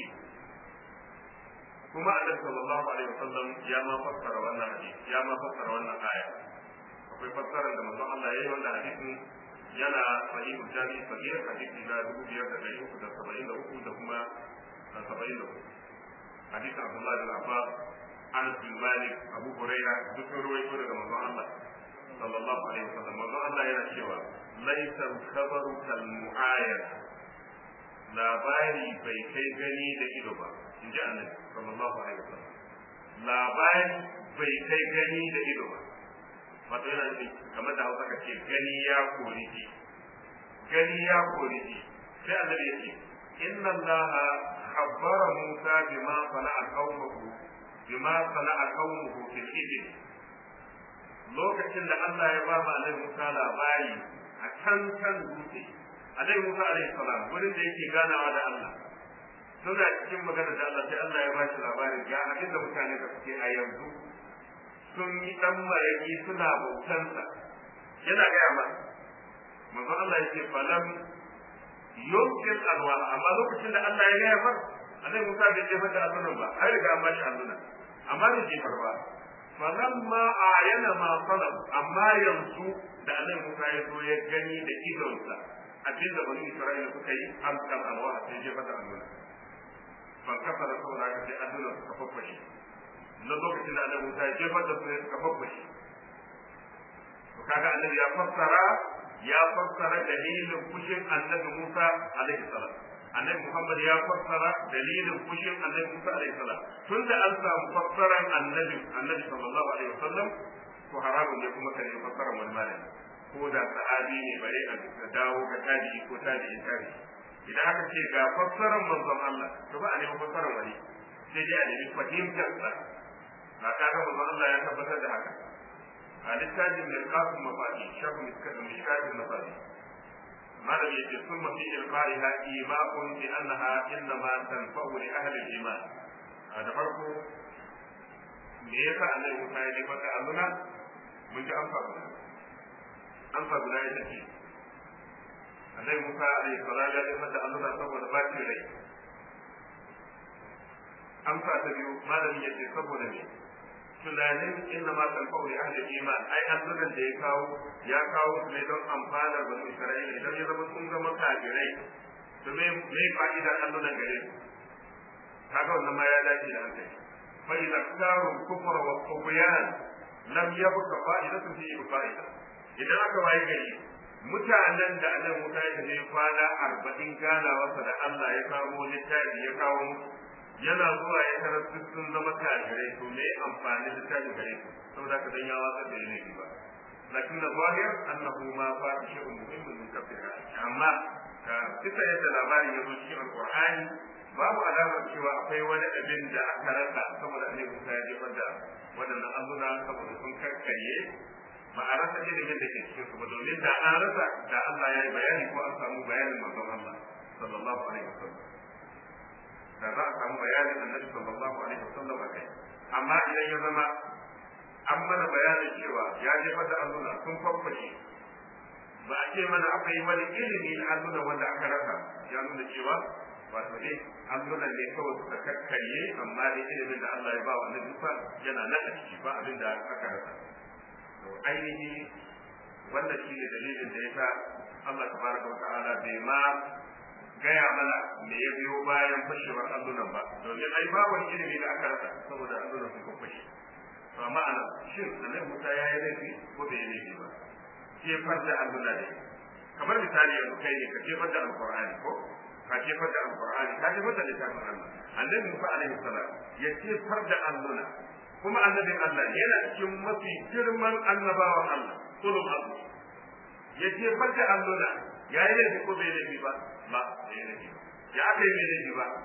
Kuma Annabi sallallahu alaihi wasallam ya ma fassara wannan hadisi ya ma fassara wannan aya. Akwai fassarar da manzon Allah ya yi wannan hadisin yana sahihu jami'i sahih hadisi na dubu biyar da ɗari uku da saba'in da uku da kuma saba'in da uku. Hadisi Abdullah bin Abbas, Anas bin Malik, Abu Huraira duk sun ruwaito daga manzon Allah sallallahu alaihi wasallam. Manzon Allah yana cewa laysa al-khabaru kal mu'ayyad. Labari bai kai gani da ido ba, in ji Annabi sallallahu alaihi wasallam. Labari bai kai gani da ido ba. Wato yana ce kamar da Hausa kace gani ya kori ji. Gani ya kori ji. Sai Annabi ya ce inna Allaha خبر موسى بما صنع قومه بما صنع قومه في الإبل lokacin da Allah ya ba mu Annabi Musa labari a can kan dutse Annabi Musa alaihi salam wurin da yake ganawa da Allah suna cikin magana da Allah sai Allah ya ba shi labarin ga abin da mutane da suke a yanzu sun yi dan maraki suna bautansa yana gaya ma manzo Allah yake falam yumkin alwa amma lokacin da Allah ya gaya mar Annabi Musa bai jefa da allunan ba ai riga an bashi alluna amma bai jefar ba falamma ayana ma salam amma yanzu da Annabi Musa ya zo ya gani da idonsa abinda bani Isra'ila suka yi an kan alwa sai jefa da alluna fa kafara saboda ka sai alluna suka fafashi na lokacin da Annabi Musa ya jefa da su suka fafashi to kaga Annabi ya fassara ya fassara dalilin fushin Annabi Musa alaihi salam. Annabi Muhammad ya fassara dalilin fushin Annabi Musa alaihi salam. Tunda an samu fassaran Annabi Annabi sallallahu alaihi wasallam ko haramun ne kuma kai fassaran wani malami ko da sahabi ne bare a dawo ga tabi'i ko tabi'in tabi'i. Idan aka ce ga fassaran manzon Allah to ba a nemi fassaran wani sai dai a nemi fahimtar sa. Na kaga manzon Allah ya tabbatar da haka. a littafin mirqatul mafadi shafu mishkatul mafadi malam yace sun mafi ilqaiha ima'un bi annaha innama tanfa'u li ahli al-iman da farko me yasa Allah ya kai ne maka alluna mun ji an faɗa an faɗa da ita ce Annabi Musa alaihi salam ya mata alluna saboda bacin rai an faɗa biyu malamin yace saboda ne tunanin inna ma tanfa'u li ahli iman ai allunan da ya kawo ya kawo su ne don amfanar bani Isra'ila idan ya zama sun zama kafirai to me me fa'ida allunan gare su kaga wannan ma ya dace da hankali fa idza karu kufra wa tughyan lam yabqa fa'idatu fi fa'ida idan aka waye gari mutanen da Annabi Musa ya tafi kwana arba'in ganawarsa da Allah ya kawo littafi ya kawo musu yana zuwa ya tarar sun zama kafirai to me amfani da tafi gare su saboda ka dan ya watsa da yake ba lakin da zahir annahu ma fa shay'un muhimmin min kafira amma ka kisa yadda labarin ya zo cikin alqur'ani babu alamar cewa akwai wani abin da aka rasa saboda Annabi Musa ya jefar da wadannan alluna saboda sun karkarye ba a rasa ilimin da ke cikin su ba domin da an rasa da Allah ya yi bayani ko an samu bayanin manzon Allah sallallahu alaihi wasallam da za a samu bayanin annabi sallallahu alaihi wasallam a kai amma idan ya zama an mana bayanin cewa ya jefar da alluna sun farfashe ba a ce mana akwai wani ilimi na alluna wanda aka rasa ya nuna cewa wato dai allunan ne kawai suka kakkarye amma dai ilimin da Allah ya ba wa annabi Musa yana nan a ciki ba abin da aka rasa to ainihi wannan shi ne dalilin da ya sa Allah tabaraka wa ta'ala bai ma gaya mana me ya biyo bayan fashewar allunan ba domin ai ba wani ilimi da aka rasa saboda allunan sun fashe to amma ana shin annabi Musa ya yi laifi ko bai yi laifi ba jefar da alluna ne kamar misali yanzu kai ne ka jefar da alqur'ani ko ka jefar da alqur'ani ka jefar da littafin Allah annabi Musa alaihi salam ya jefar da alluna kuma annabin Allah yana cikin mafi girman annabawan Allah kullu abu ya jefar da alluna ya yi laifi ko bai laifi ba ba ya yi laifi ya aka yi laifi ba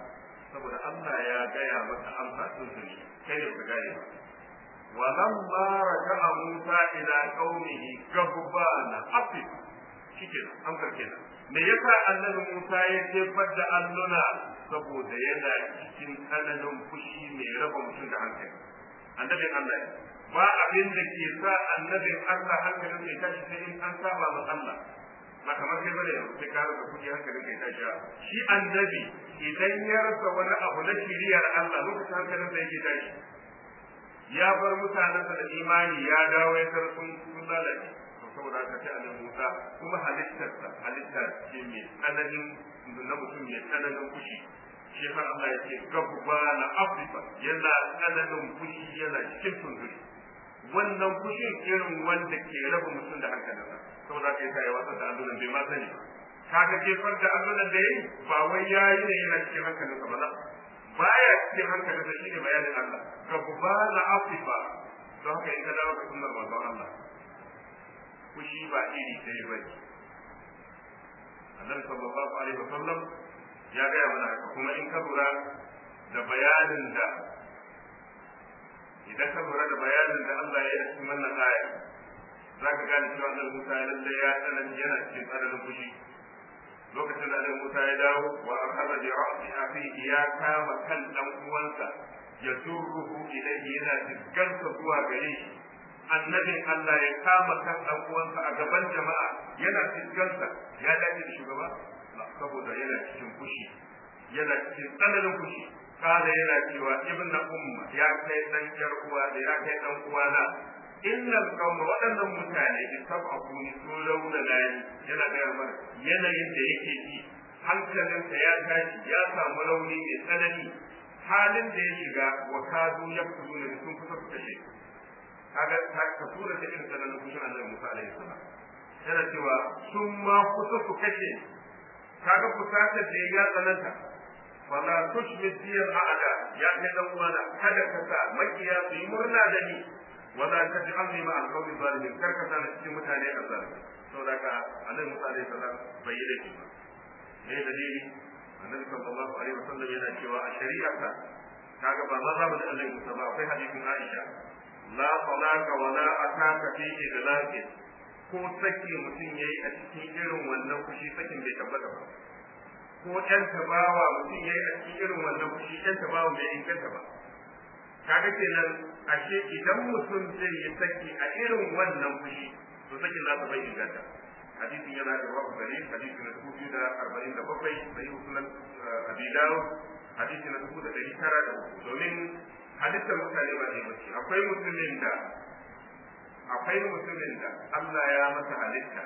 saboda Allah ya gaya masa amsa tuntuni kai ne ka gane ba walamma raja'a Musa ila qaumihi gabbana afif shikenan amsar kenan me yasa annabi Musa ya jefar da alluna saboda yana cikin tsananin fushi mai raba mutum da hankali annabin Allah ba abin da ke sa annabin Allah hankalin ya tashi sai in an saba ma Allah ba kamar kai bane sai ka rasa kuɗi hankalin kai tashi shi annabi idan ya rasa wani abu na shiriyar Allah lokacin hankalin sa yake tashi ya bar mutanensa da imani ya dawo ya tar sun sun lalace to saboda haka sai annabi Musa kuma halittarsa halitta ce mai tsananin na mutum mai tsananin fushi shi fa Allah ya ce gabba na Afrika yana tsananin fushi yana cikin tunduri wannan fushin irin wanda ke raba mutum da hankalinsa saboda haka yasa ya wasa da allunan bai ma sani ba kaga jefar da allunan da yayi ba wai yayi ne yana cikin hankalinsa ba baya cikin hankalinsa shine bayanin Allah gabba na Afrika don haka in ka dawo ga sunnar manzon Allah fushi ba iri ɗaya ba ne annabi sallallahu alaihi wa sallam ya gaya mana haka kuma in ka lura da bayanin da idan ka lura da bayanin da Allah ya yi a cikin wannan aya za ka gane cewa annabi Musa ya lalle ya tsanan yana cikin tsananin fushi lokacin da annabi Musa ya dawo wa akhadha bi ra'si akhihi ya kama kan dan uwansa ya turruhu ilayhi yana tiskansa zuwa gare shi annabin Allah ya kama kan dan uwansa a gaban jama'a yana tiskansa ya dace da shugaba saboda yana cikin fushi yana cikin tsananin fushi kada yana cewa ibnu umma ya kai dan yar uwa da ya kai dan uwana innal qawma wadannan mutane istab'uni sun rauna lani yana ga mana yanayin da yake ji hankalinsa ya tashi ya samu rauni mai tsanani halin da ya shiga wa kadu yaktuluna sun kusa su kashe kaga ta sura ta irin tsananin fushin Annabi Musa alaihi salam yana cewa sun ma kusa su kashe kaga fusatar da ya tsananta wala tushmit biyal a'da ya kai dan uwana kada ka sa makiya su yi murna da ni wala taj'alni ma al-qawmi zalimin kar ka sa cikin mutane azzalimi saboda ka Annabi Musa alaihi salam bai yi laifi ba me dalili Annabi sallallahu alaihi wasallam yana cewa a shari'arsa kaga ba maza ba da Annabi Musa ba akwai hadisin Aisha la talaka wala ataka fi idlaq ko saki mutum yayi a cikin irin wannan fushi sakin bai tabbata ba ko ɗan tabawa mutum yayi a cikin irin wannan fushi ɗan tabawa bai inganta ba kaga kenan ashe idan mutum zai yi saki a irin wannan fushi to sakin nasa bai inganta hadisin yana da wasu gari hadisi na dubu biyu da arba'in da bakwai sai sunan abi dawud hadisi na dubu da ɗari tara da uku domin hadisin mutane ba ne bace akwai mutumin da akwai mutumin da Allah ya masa halitta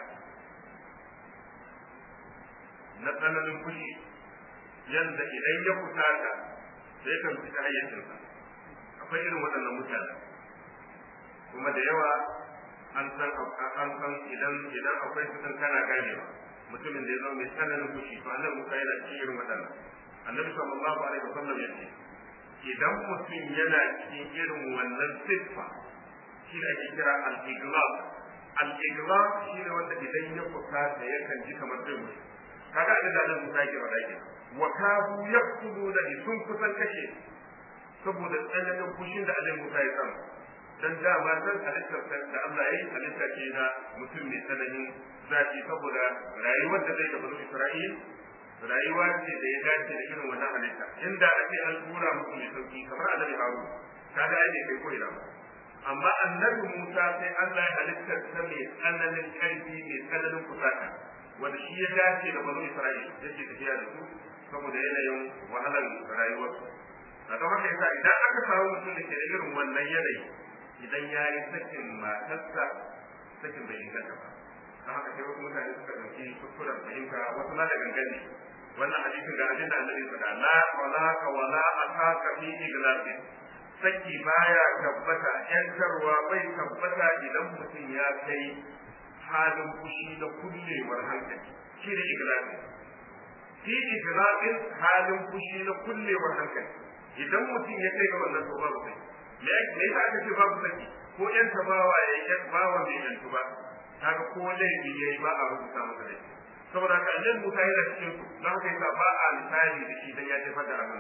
na tsananin fushi yanda idan ya fusata sai kan fita hayyacinsa akwai irin waɗannan mutane kuma da yawa an san an san idan idan akwai su kana ganewa mutumin da ya zama mai tsananin fushi to annabi Musa yana cikin irin waɗannan annabi sallallahu alaihi wasallam ya ce idan mutum yana cikin irin wannan siffa shi da ake kira al-iglab al-iglab shi ne wanda idan ya fusata yakan ji kamar zai mutu kaga abin da annabi Musa yake faɗa ke wa kafu yaqtuluna sun kusan kashe saboda tsananin fushin da annabi Musa ya samu dan dama san halittar da Allah ya yi halitta ce na mutum mai tsananin zafi saboda rayuwar da zai da bani Isra'il rayuwa ce da ya dace da irin wannan halitta inda ake an tura musu mai sauki kamar annabi Harun kaga ai kai koyi da amma annabi Musa sai Allah ya halittar ta mai tsananin karfi mai tsananin kusata wanda shi ya dace da bani Isra'il yake tafiya da su saboda yanayin wahalar rayuwarsu a don haka yasa idan aka samu mutum da ke da irin wannan yanayi idan ya yi sakin matarsa sakin bai inganta ba don haka sai wasu mutane suka ɗauki kuskuren fahimta wasu ma da gangan ne wannan hadisin ga abin da annabi faɗa la walaka wala ataka fi iglabi saki baya tabbata yantarwa bai tabbata idan mutum ya kai halin fushi da kullewar hankali shi da iglabi fi iglabin halin fushi da kullewar hankali idan mutum ya kai ga wannan to babu sai me yasa aka ce babu saki ko yan tabawa ya yan bawa bai yantu ba kaga ko laifi yayi ba a rubuta masa laifi saboda ka annabi Musa yana cikin su don haka yasa ba a misali da shi dan ya jefar da abin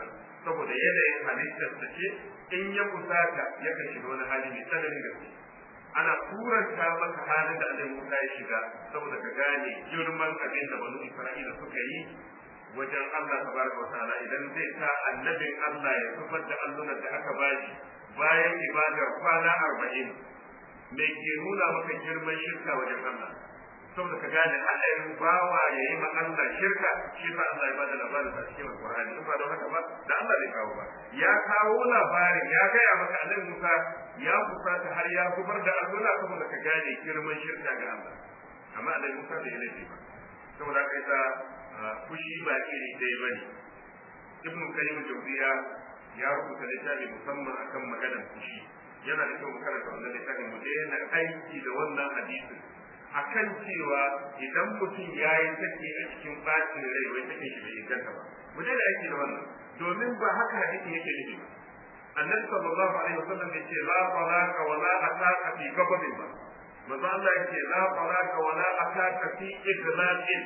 saboda yanayin halittar ta ce in ya kusata ya kan shiga wani hali mai tsananin gaske ana turanta maka halin da annabi Musa ya shiga saboda ka gane girman abin da banu Isra'ila suka yi wajen Allah tabaraka wa ta'ala idan zai sa annabin Allah ya zubar da allunan da aka bashi bayan ibadar kwana arba'in me ke nuna maka girman shirka wajen Allah saboda ka gane haɗarin bawa ya yi ma Allah shirka shi sa Allah ya bada labarin a cikin Alƙur'ani in ba don haka ba da Allah bai kawo ba ya kawo labarin ya gaya maka annabi Musa ya kusata har ya zubar da alluna saboda ka gane girman shirka ga Allah amma annabi Musa bai laifi ba saboda kai sa fushi ba iri ɗaya bane Ibn Qayyim Jawziya ya rubuta littafi musamman akan maganar fushi yana da kyau mu karanta wannan littafin mu daina aiki da wannan hadisin akan cewa idan mutum ya yi sake a cikin bacin rai wai take shi bai inganta ba mu daina aiki da wannan domin ba haka hadisi yake nufi ba annabi sallallahu alaihi wasallam ya ce la talaqa wa la ataqa fi ghadabin ba manzo Allah ya ce la talaqa wa la ataqa fi idlaqin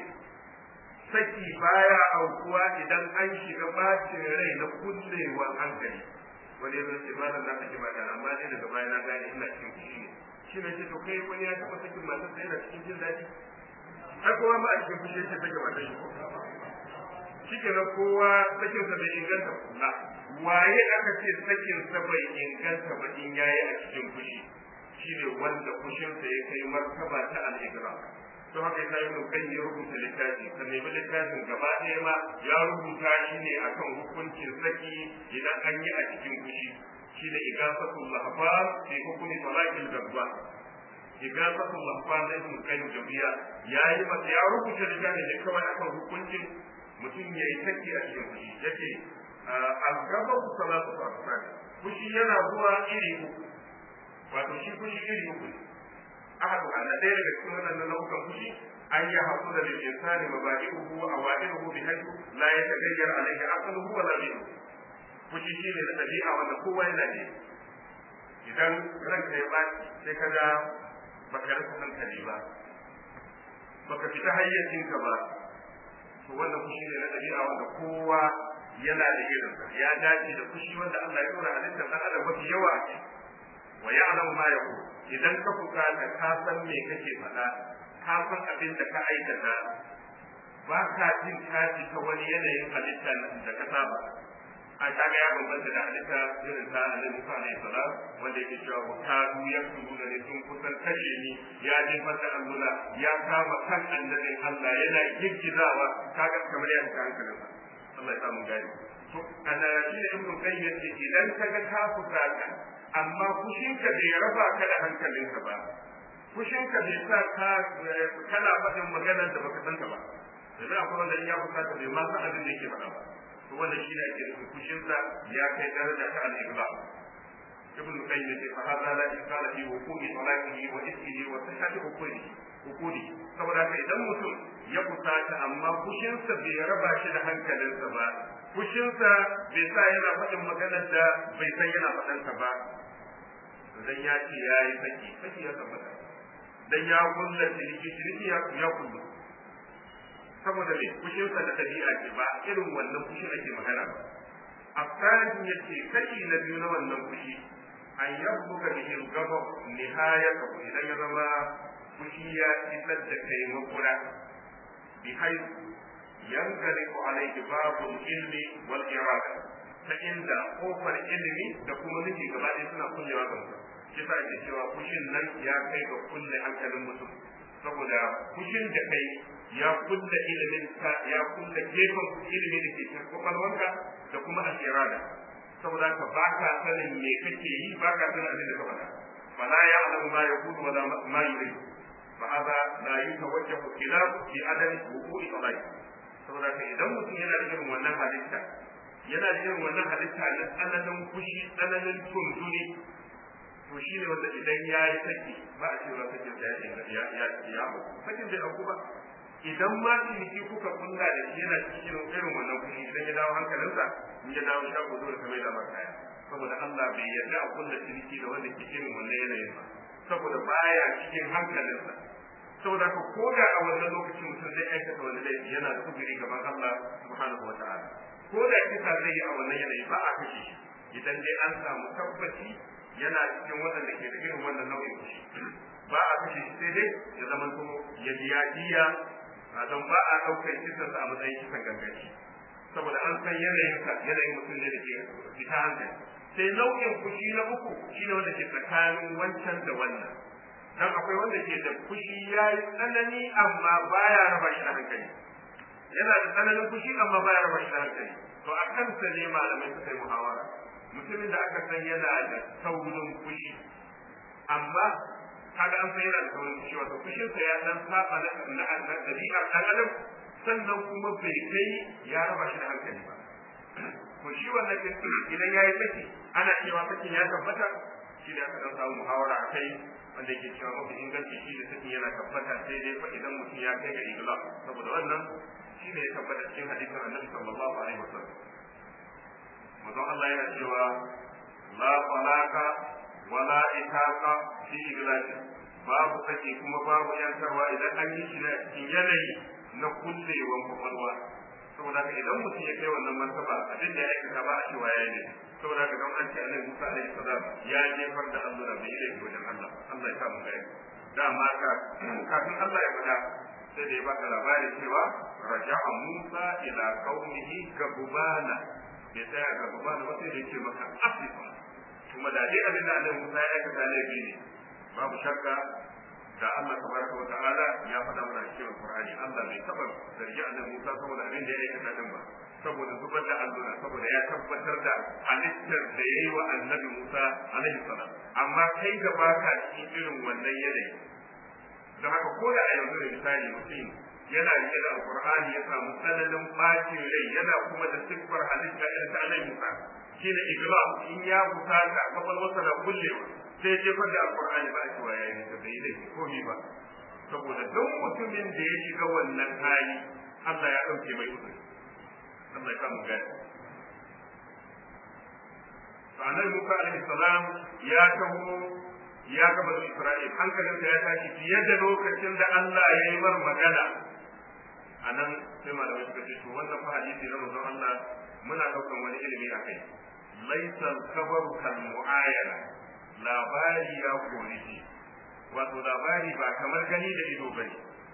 saki baya aukuwa idan an shiga bacin rai na kullewar hankali wani yanzu ce malam na saki mata amma ne daga baya na gane ina cikin fushi ne shi ne ce to kai wani ya taɓa sakin matar sa yana cikin jin daɗi ai kowa ma a cikin fushi yake sake matar shi shi kenan kowa sakin sa bai inganta ba waye aka ce sakin sa bai inganta ba in yayi a cikin fushi shi ne wanda fushin sa ya kai martaba ta al-igra to haka yasa yin kai ya rubuta littafi ka nemi littafin gaba ɗaya ma ya rubuta shi ne akan hukuncin saki idan an yi a cikin fushi shine igasatul lahfar fi hukmi talaqil gadba igasatul lahfar da ibn qayyim jabiya yayi masa ya rubuta littafin ne kawai akan hukuncin mutum yayi saki a cikin fushi yace al-ghadab salatu aqsam fushi yana zuwa iri uku wato shi fushi iri uku ahadu ana ɗaya daga cikin wannan nau'ukan fushi an yi haƙu da insani mabadi'uhu wa awairuhu bi haythu la yataghayyar alayhi aqluhu wa la bihi fushi shi ne na ɗabi'a wanda kowa yana ne idan ranka ya ɓaci sai ka ga baka rasa hankali ba baka fita hayyacinka ba to wannan fushi ne na ɗabi'a wanda kowa yana da irinsa ya dace da fushi wanda Allah ya dora halittar ɗan adam mafi yawa a ciki wa ya'lamu ma yaqul idan ka fukata ka san me kake faɗa ka san abin da ka aikata ba ka jin kaji ta wani yanayin halitta da ka saba a kaga ya bambanta da halitta irin ta Annabi Musa alaihi salam wanda yake cewa wa kadu yaktubuna ne sun kusan kashe ni ya jefar da allura ya kama kan annabin Allah yana girgizawa kaga kamar ya ta hankalinsa Allah ya samu gani to ana shi ne ibn qayyim yace idan kaga ka fusata amma fushinka bai raba ka da hankalinka ba fushinka bai sa ka kana faɗin maganar da baka santa ba yanzu akwai wanda in ya fusata bai ma san abin da yake faɗa ba to wannan shi ne ake nufin fushinsa ya kai daraja ta al-igba ibn qayyim yace fa hadha la iskala fi wuqu'i talaqihi wa ismihi wa sihhati hukumi hukumi saboda haka idan mutum ya fusata amma fushinsa bai raba shi da hankalinsa ba fushinsa bai sa yana faɗin maganar da bai san yana faɗanta ba dan ya ce ya yi saki saki ya tabbata dan ya kulla ciniki ciniki ya ya kullu saboda me fushinsa da ɗabi'a ce ba irin wannan fushi ake magana ba afkarin ya ce kashi na biyu na wannan fushi an yabbuka bihi al-ghadab nihayatu idan ya zama fushi ya isar da kai makura bi haythu ينغلق عليه باب العلم والإرادة فإن قوفر ilimi da kuma nufi gaba ɗaya suna kullewa ga mutum shi sa ake cewa fushin nan ya kai ga kulle hankalin mutum saboda fushin da kai ya kulle ilimin ka ya kulle gefen ilimi da ke cikin kwakwalwanka da kuma al-irada saboda ka ba ka sanin me kake yi ba ka sanin abin da ka faɗa fala ya alamu ma yaqulu wala ma yuridu fa hada la yatawajjahu khilaf fi adami wuqu'i salati saboda ka idan mutum yana da irin wannan halitta yana da irin wannan halitta na tsananin fushi tsananin tunduni to shi ne wanda idan ya yi saki ba a cewa sakin da ya ya ya sakin bai auku ba idan ma ciniki kuka kulla da shi yana cikin irin wannan fushi idan ya dawo hankalinsa in ya dawo shago dole ka mai da markaya saboda Allah bai yarda a kulla ciniki da wanda ke irin wannan yanayin ba saboda baya cikin hankalinsa saboda ka koda a wannan lokacin mutum zai aikata wani laifi yana da kudiri gaban Allah subhanahu wa ta'ala ko da kisa zai yi a wannan yanayi ba a kashe shi idan dai an samu tabbaci yana cikin waɗanda ke da irin wannan nau'in fushi ba a kashe shi sai dai ya zama to ya biya diya don ba a ɗaukar kisansa a matsayin kisan ganganci saboda an san yanayinsa yanayin mutum ne da ke fita hankali sai nau'in fushi na uku shine wanda ke tsakanin wancan da wannan dan akwai wanda ke da fushi ya yi tsanani amma baya raba shi da hankali yana da tsananin fushi amma baya raba shi da hankali to a kansa ne malamai suka yi muhawara mutumin da aka san yana da saurin fushi amma kaga an san yana da saurin fushi wato fushinsa ya dan saba na na dabi'ar dan adam sannan kuma bai kai ya raba shi da hankali ba to shi wannan idan yayi saki ana cewa sakin ya tabbata shi da aka dan samu muhawara a kai wanda yake cewa mafi inganci shi da sakin yana tabbata sai dai fa idan mutum ya kai ga igla saboda wannan shi ne ya tabbata cikin hadisin annabi sallallahu alaihi wasallam manzon Allah yana cewa la talaqa wala itaqa fi iglati babu saki kuma babu yantarwa idan an yi shi na cikin yanayi na kullewan kwakwalwa saboda haka idan mutum ya kai wannan martaba abin da ya aikata ba a cewa ya yi saboda haka don an ce annabi Musa alaihi salam ya jefar da allura bai yi wajen Allah Allah ya sa mu gaya dama ka kafin Allah ya faɗa sai da ya baka labari cewa raja'a Musa ila qaumihi gabubana bai tsaya gabubana ba sai da yake maka asifa kuma da dai abin da annabi Musa ya aikata laifi ne babu shakka da Allah tabaraka wa ta'ala ya faɗa mana cikin Qur'ani Allah bai taba zargi annabi Musa saboda abin da ya aikata din ba saboda zubar da allura saboda ya tabbatar da halittar da ya yi wa annabi Musa alaihi salam amma kai da baka cikin irin wannan yanayi don haka ko da a yanzu da misali mutum yana rike da alqur'ani ya samu tsananin bacin rai yana kuma da siffar halitta irin ta annabi Musa shine igla in ya bukata kwakwalwarsa na kullewa sai jefar da alqur'ani ba a cewa yayi da bai da komai ba saboda duk mutumin da ya shiga wannan hali Allah ya dauke mai uzuri Allah ya samu gani annabi Musa alaihi salam ya taho ya gaba da Isra'il hankalinsa ya tashi fiye da lokacin da Allah ya yi mar magana a nan sai malamai suka ce to wannan fa hadisi na manzon Allah muna daukan wani ilimi a kai laisa al-khabaru kal mu'ayana labari ya kori shi wato labari ba kamar gani da ido bane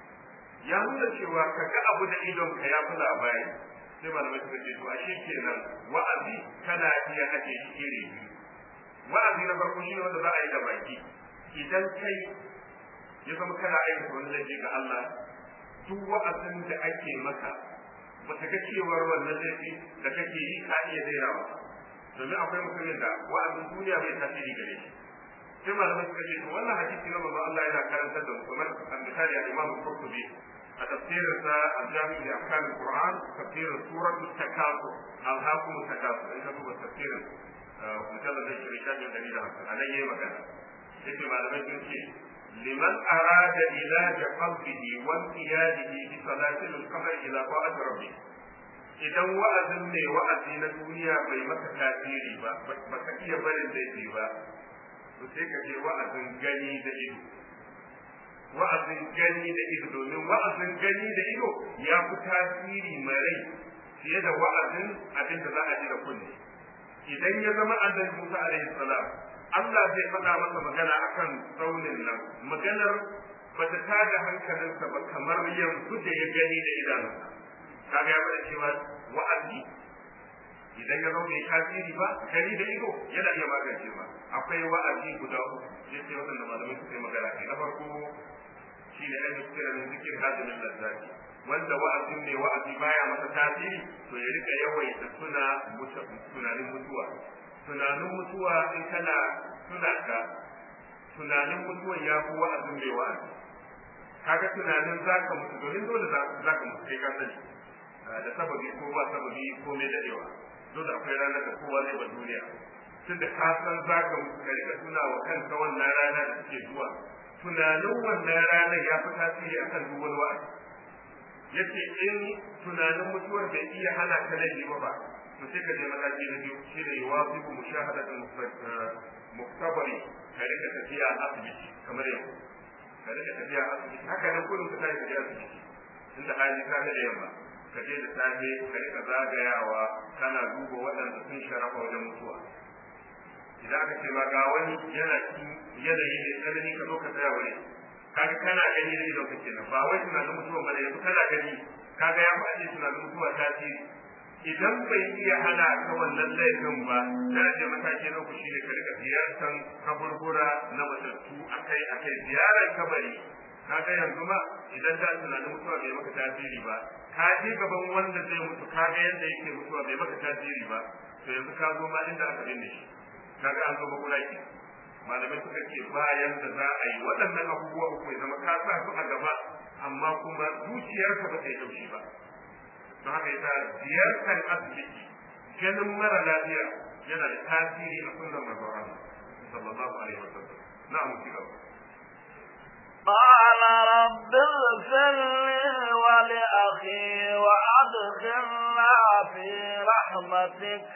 ya nuna cewa kaga abu da idon ka ya fi labari sai malamai suka ce to ashe kenan wa'azi kana iya haɗe shi iri biyu wa'azi na farko shine wanda za a yi da baki idan kai ya zama kana aikata wani laifi ga Allah duk wa'azin da ake maka bata ga cewar wannan laifi da kake yi ka iya dainawa domin akwai mutumin da wa'azin duniya bai tasiri gare shi sai malamai suka ce to wannan hadisi na manzo Allah yana karantar da mu kamar misali al-Imam Qurtubi a tafsirin sa al-Jami' li ahkam al-Qur'an tafsirin surat at-Takasur al-Hakum at-Takasur in ka duba tafsirin mujallad da shi shafin dari da hamsin anan yayi magana yace malamai sun ce liman arada ilaj qalbihi wa qiyadihi bi salatil al-qamar ila ta'at rabbih idan wa'azin ne wa'azi na duniya bai maka tasiri ba baka iya barin laifi ba to sai ka je wa'azin gani da ido wa'azin gani da ido domin wa'azin gani da ido ya fi tasiri mai fiye da wa'azin abin da za a ji da kunne idan ya zama annabi Musa alaihi salam Allah zai faɗa masa magana akan tsaunin nan maganar bata tada hankalinsa ba kamar yanzu da ya gani da idanunsa kaga ya faɗa cewa wa'azi idan ya zama bai tasiri ba gani da ido yana iya magance ba akwai wa'azi guda uku yace wannan da malamai suka yi magana kai na farko shine ayyukan kira min zikir hadimin lazzati wanda wa'azin ne wa'azi baya masa tasiri to ya rika yawaita tuna tunanin mutuwa tunanin mutuwa in kana tuna ka tunanin mutuwa ya fi wa'azin mai wa'azi kaga tunanin zaka mutu domin dole zaka mutu kai ka sani da sababi ko ba sababi ko mai dadewa dole akwai ranar da kowa zai ba duniya tun da ka san zaka mutu ka rika tuna wa kanka wannan rana da take zuwa tunanin wannan ranar ya fi tasiri akan duk wani wa'azi yace in tunanin mutuwar bai iya hana ka laifi ba ba to sai ka je mataki na biyu shi ne yuwafiqu mushahadatul muktabari ka rika tafiya asibiti kamar yau ka rika tafiya asibiti haka nan kullum ka tafi tafiya asibiti inda hali ka da yamma ka je da safe ka rika zagayawa kana duba waɗanda sun sharafa wajen mutuwa idan aka ce ma ga wani yana cikin yanayi mai tsanani ka zo ka tsaya wani kaga kana gani da idon ka kenan ba wai tunanin mutuwa ba yanzu kana gani kaga ya faɗi tunanin mutuwa tasiri idan bai iya hana ka wannan laifin ba da ce mataki na uku shine ka rika ziyartar kaburbura na matattu akai akai ziyarar kabari kaga yanzu ma idan da tunanin mutuwa bai maka tasiri ba ka je gaban wanda zai mutu kaga yadda yake mutuwa bai maka tasiri ba to yanzu ka zo ma inda aka binne shi kaga an zo bakula ki malamai suka ce bayan da za a yi waɗannan abubuwa uku ya zama ka sa su a gaba amma kuma zuciyarka ba ta yi taushi ba don haka yasa ziyartar asibiti ganin mara lafiya yana da tasiri a sunnar manzon Allah sallallahu alaihi wasallam na'am kika
قال رب اغفر لي ولأخي وأدخلنا في رحمتك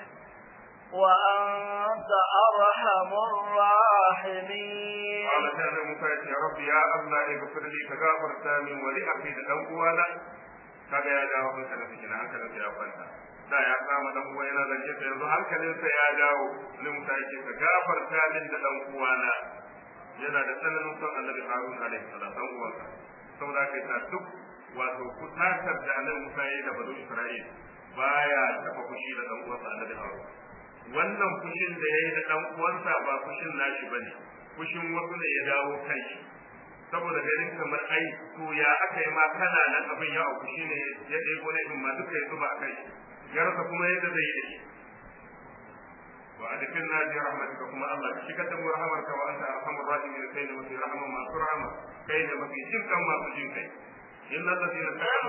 وأنت أرحم الراحمين.
قال تعالى موسى يا رب يا الله اغفر لي كغفر تامي ولأخي دان uwana kaga ya dawo hankalin sa kenan hankalin sa ya kwanta da ya kama dan uwa yana zance sa yanzu hankalin sa ya dawo ne Musa yake ka gafarta min da dan uwana yana da tsananin son Annabi Harun alaihi salam dan uwansa saboda kai ta duk wato kutatar da Annabi Musa yayi da banu Isra'il baya taba fushi da dan uwansa Annabi Harun wannan fushin da yayi da dan uwansa ba fushin nashi bane fushin wasu ne ya dawo kai saboda ganin kamar ai to ya aka yi ma kana nan abin ya auku shine ya dai gone din ma duka ya zuba a kai ya rasa kuma yadda zai yi da shi wa adkhilna bi rahmatika kuma Allah ka shigar da mu rahmarka wa anta arhamur rahimin kai ne mafi rahama masu rahama kai ne mafi jin kan masu jin kai إن الذين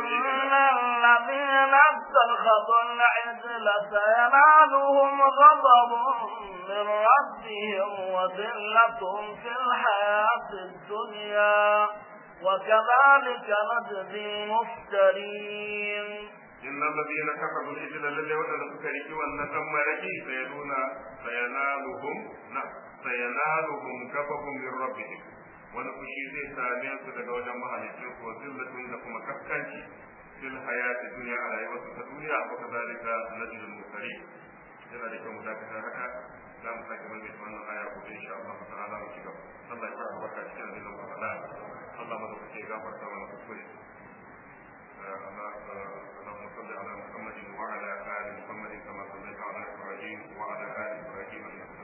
اتخذوا العجل سينالهم غضب من ربهم وذلة في الحياة الدنيا وكذلك نجزي المفترين.
إن الذين كفروا العجل الذي وجد سكري والنسم مركي سيدون سينالهم نعم سينالهم غضب من ربهم wani fushi zai same su daga wajen mahalicin su wa zillatun da kuma kaskanci fil hayati dunya a rayuwarsu ta duniya wa kazalika najzul mursalin yana da kyau mu dakata haka za mu sake mai wannan aya ko insha Allah ta'ala mu ci gaba Allah ya fara barka cikin abin da muka faɗa Allah ma da ke gafarta mana kuskure اللهم صل على محمد وعلى ال محمد كما صليت على ابراهيم وعلى ال ابراهيم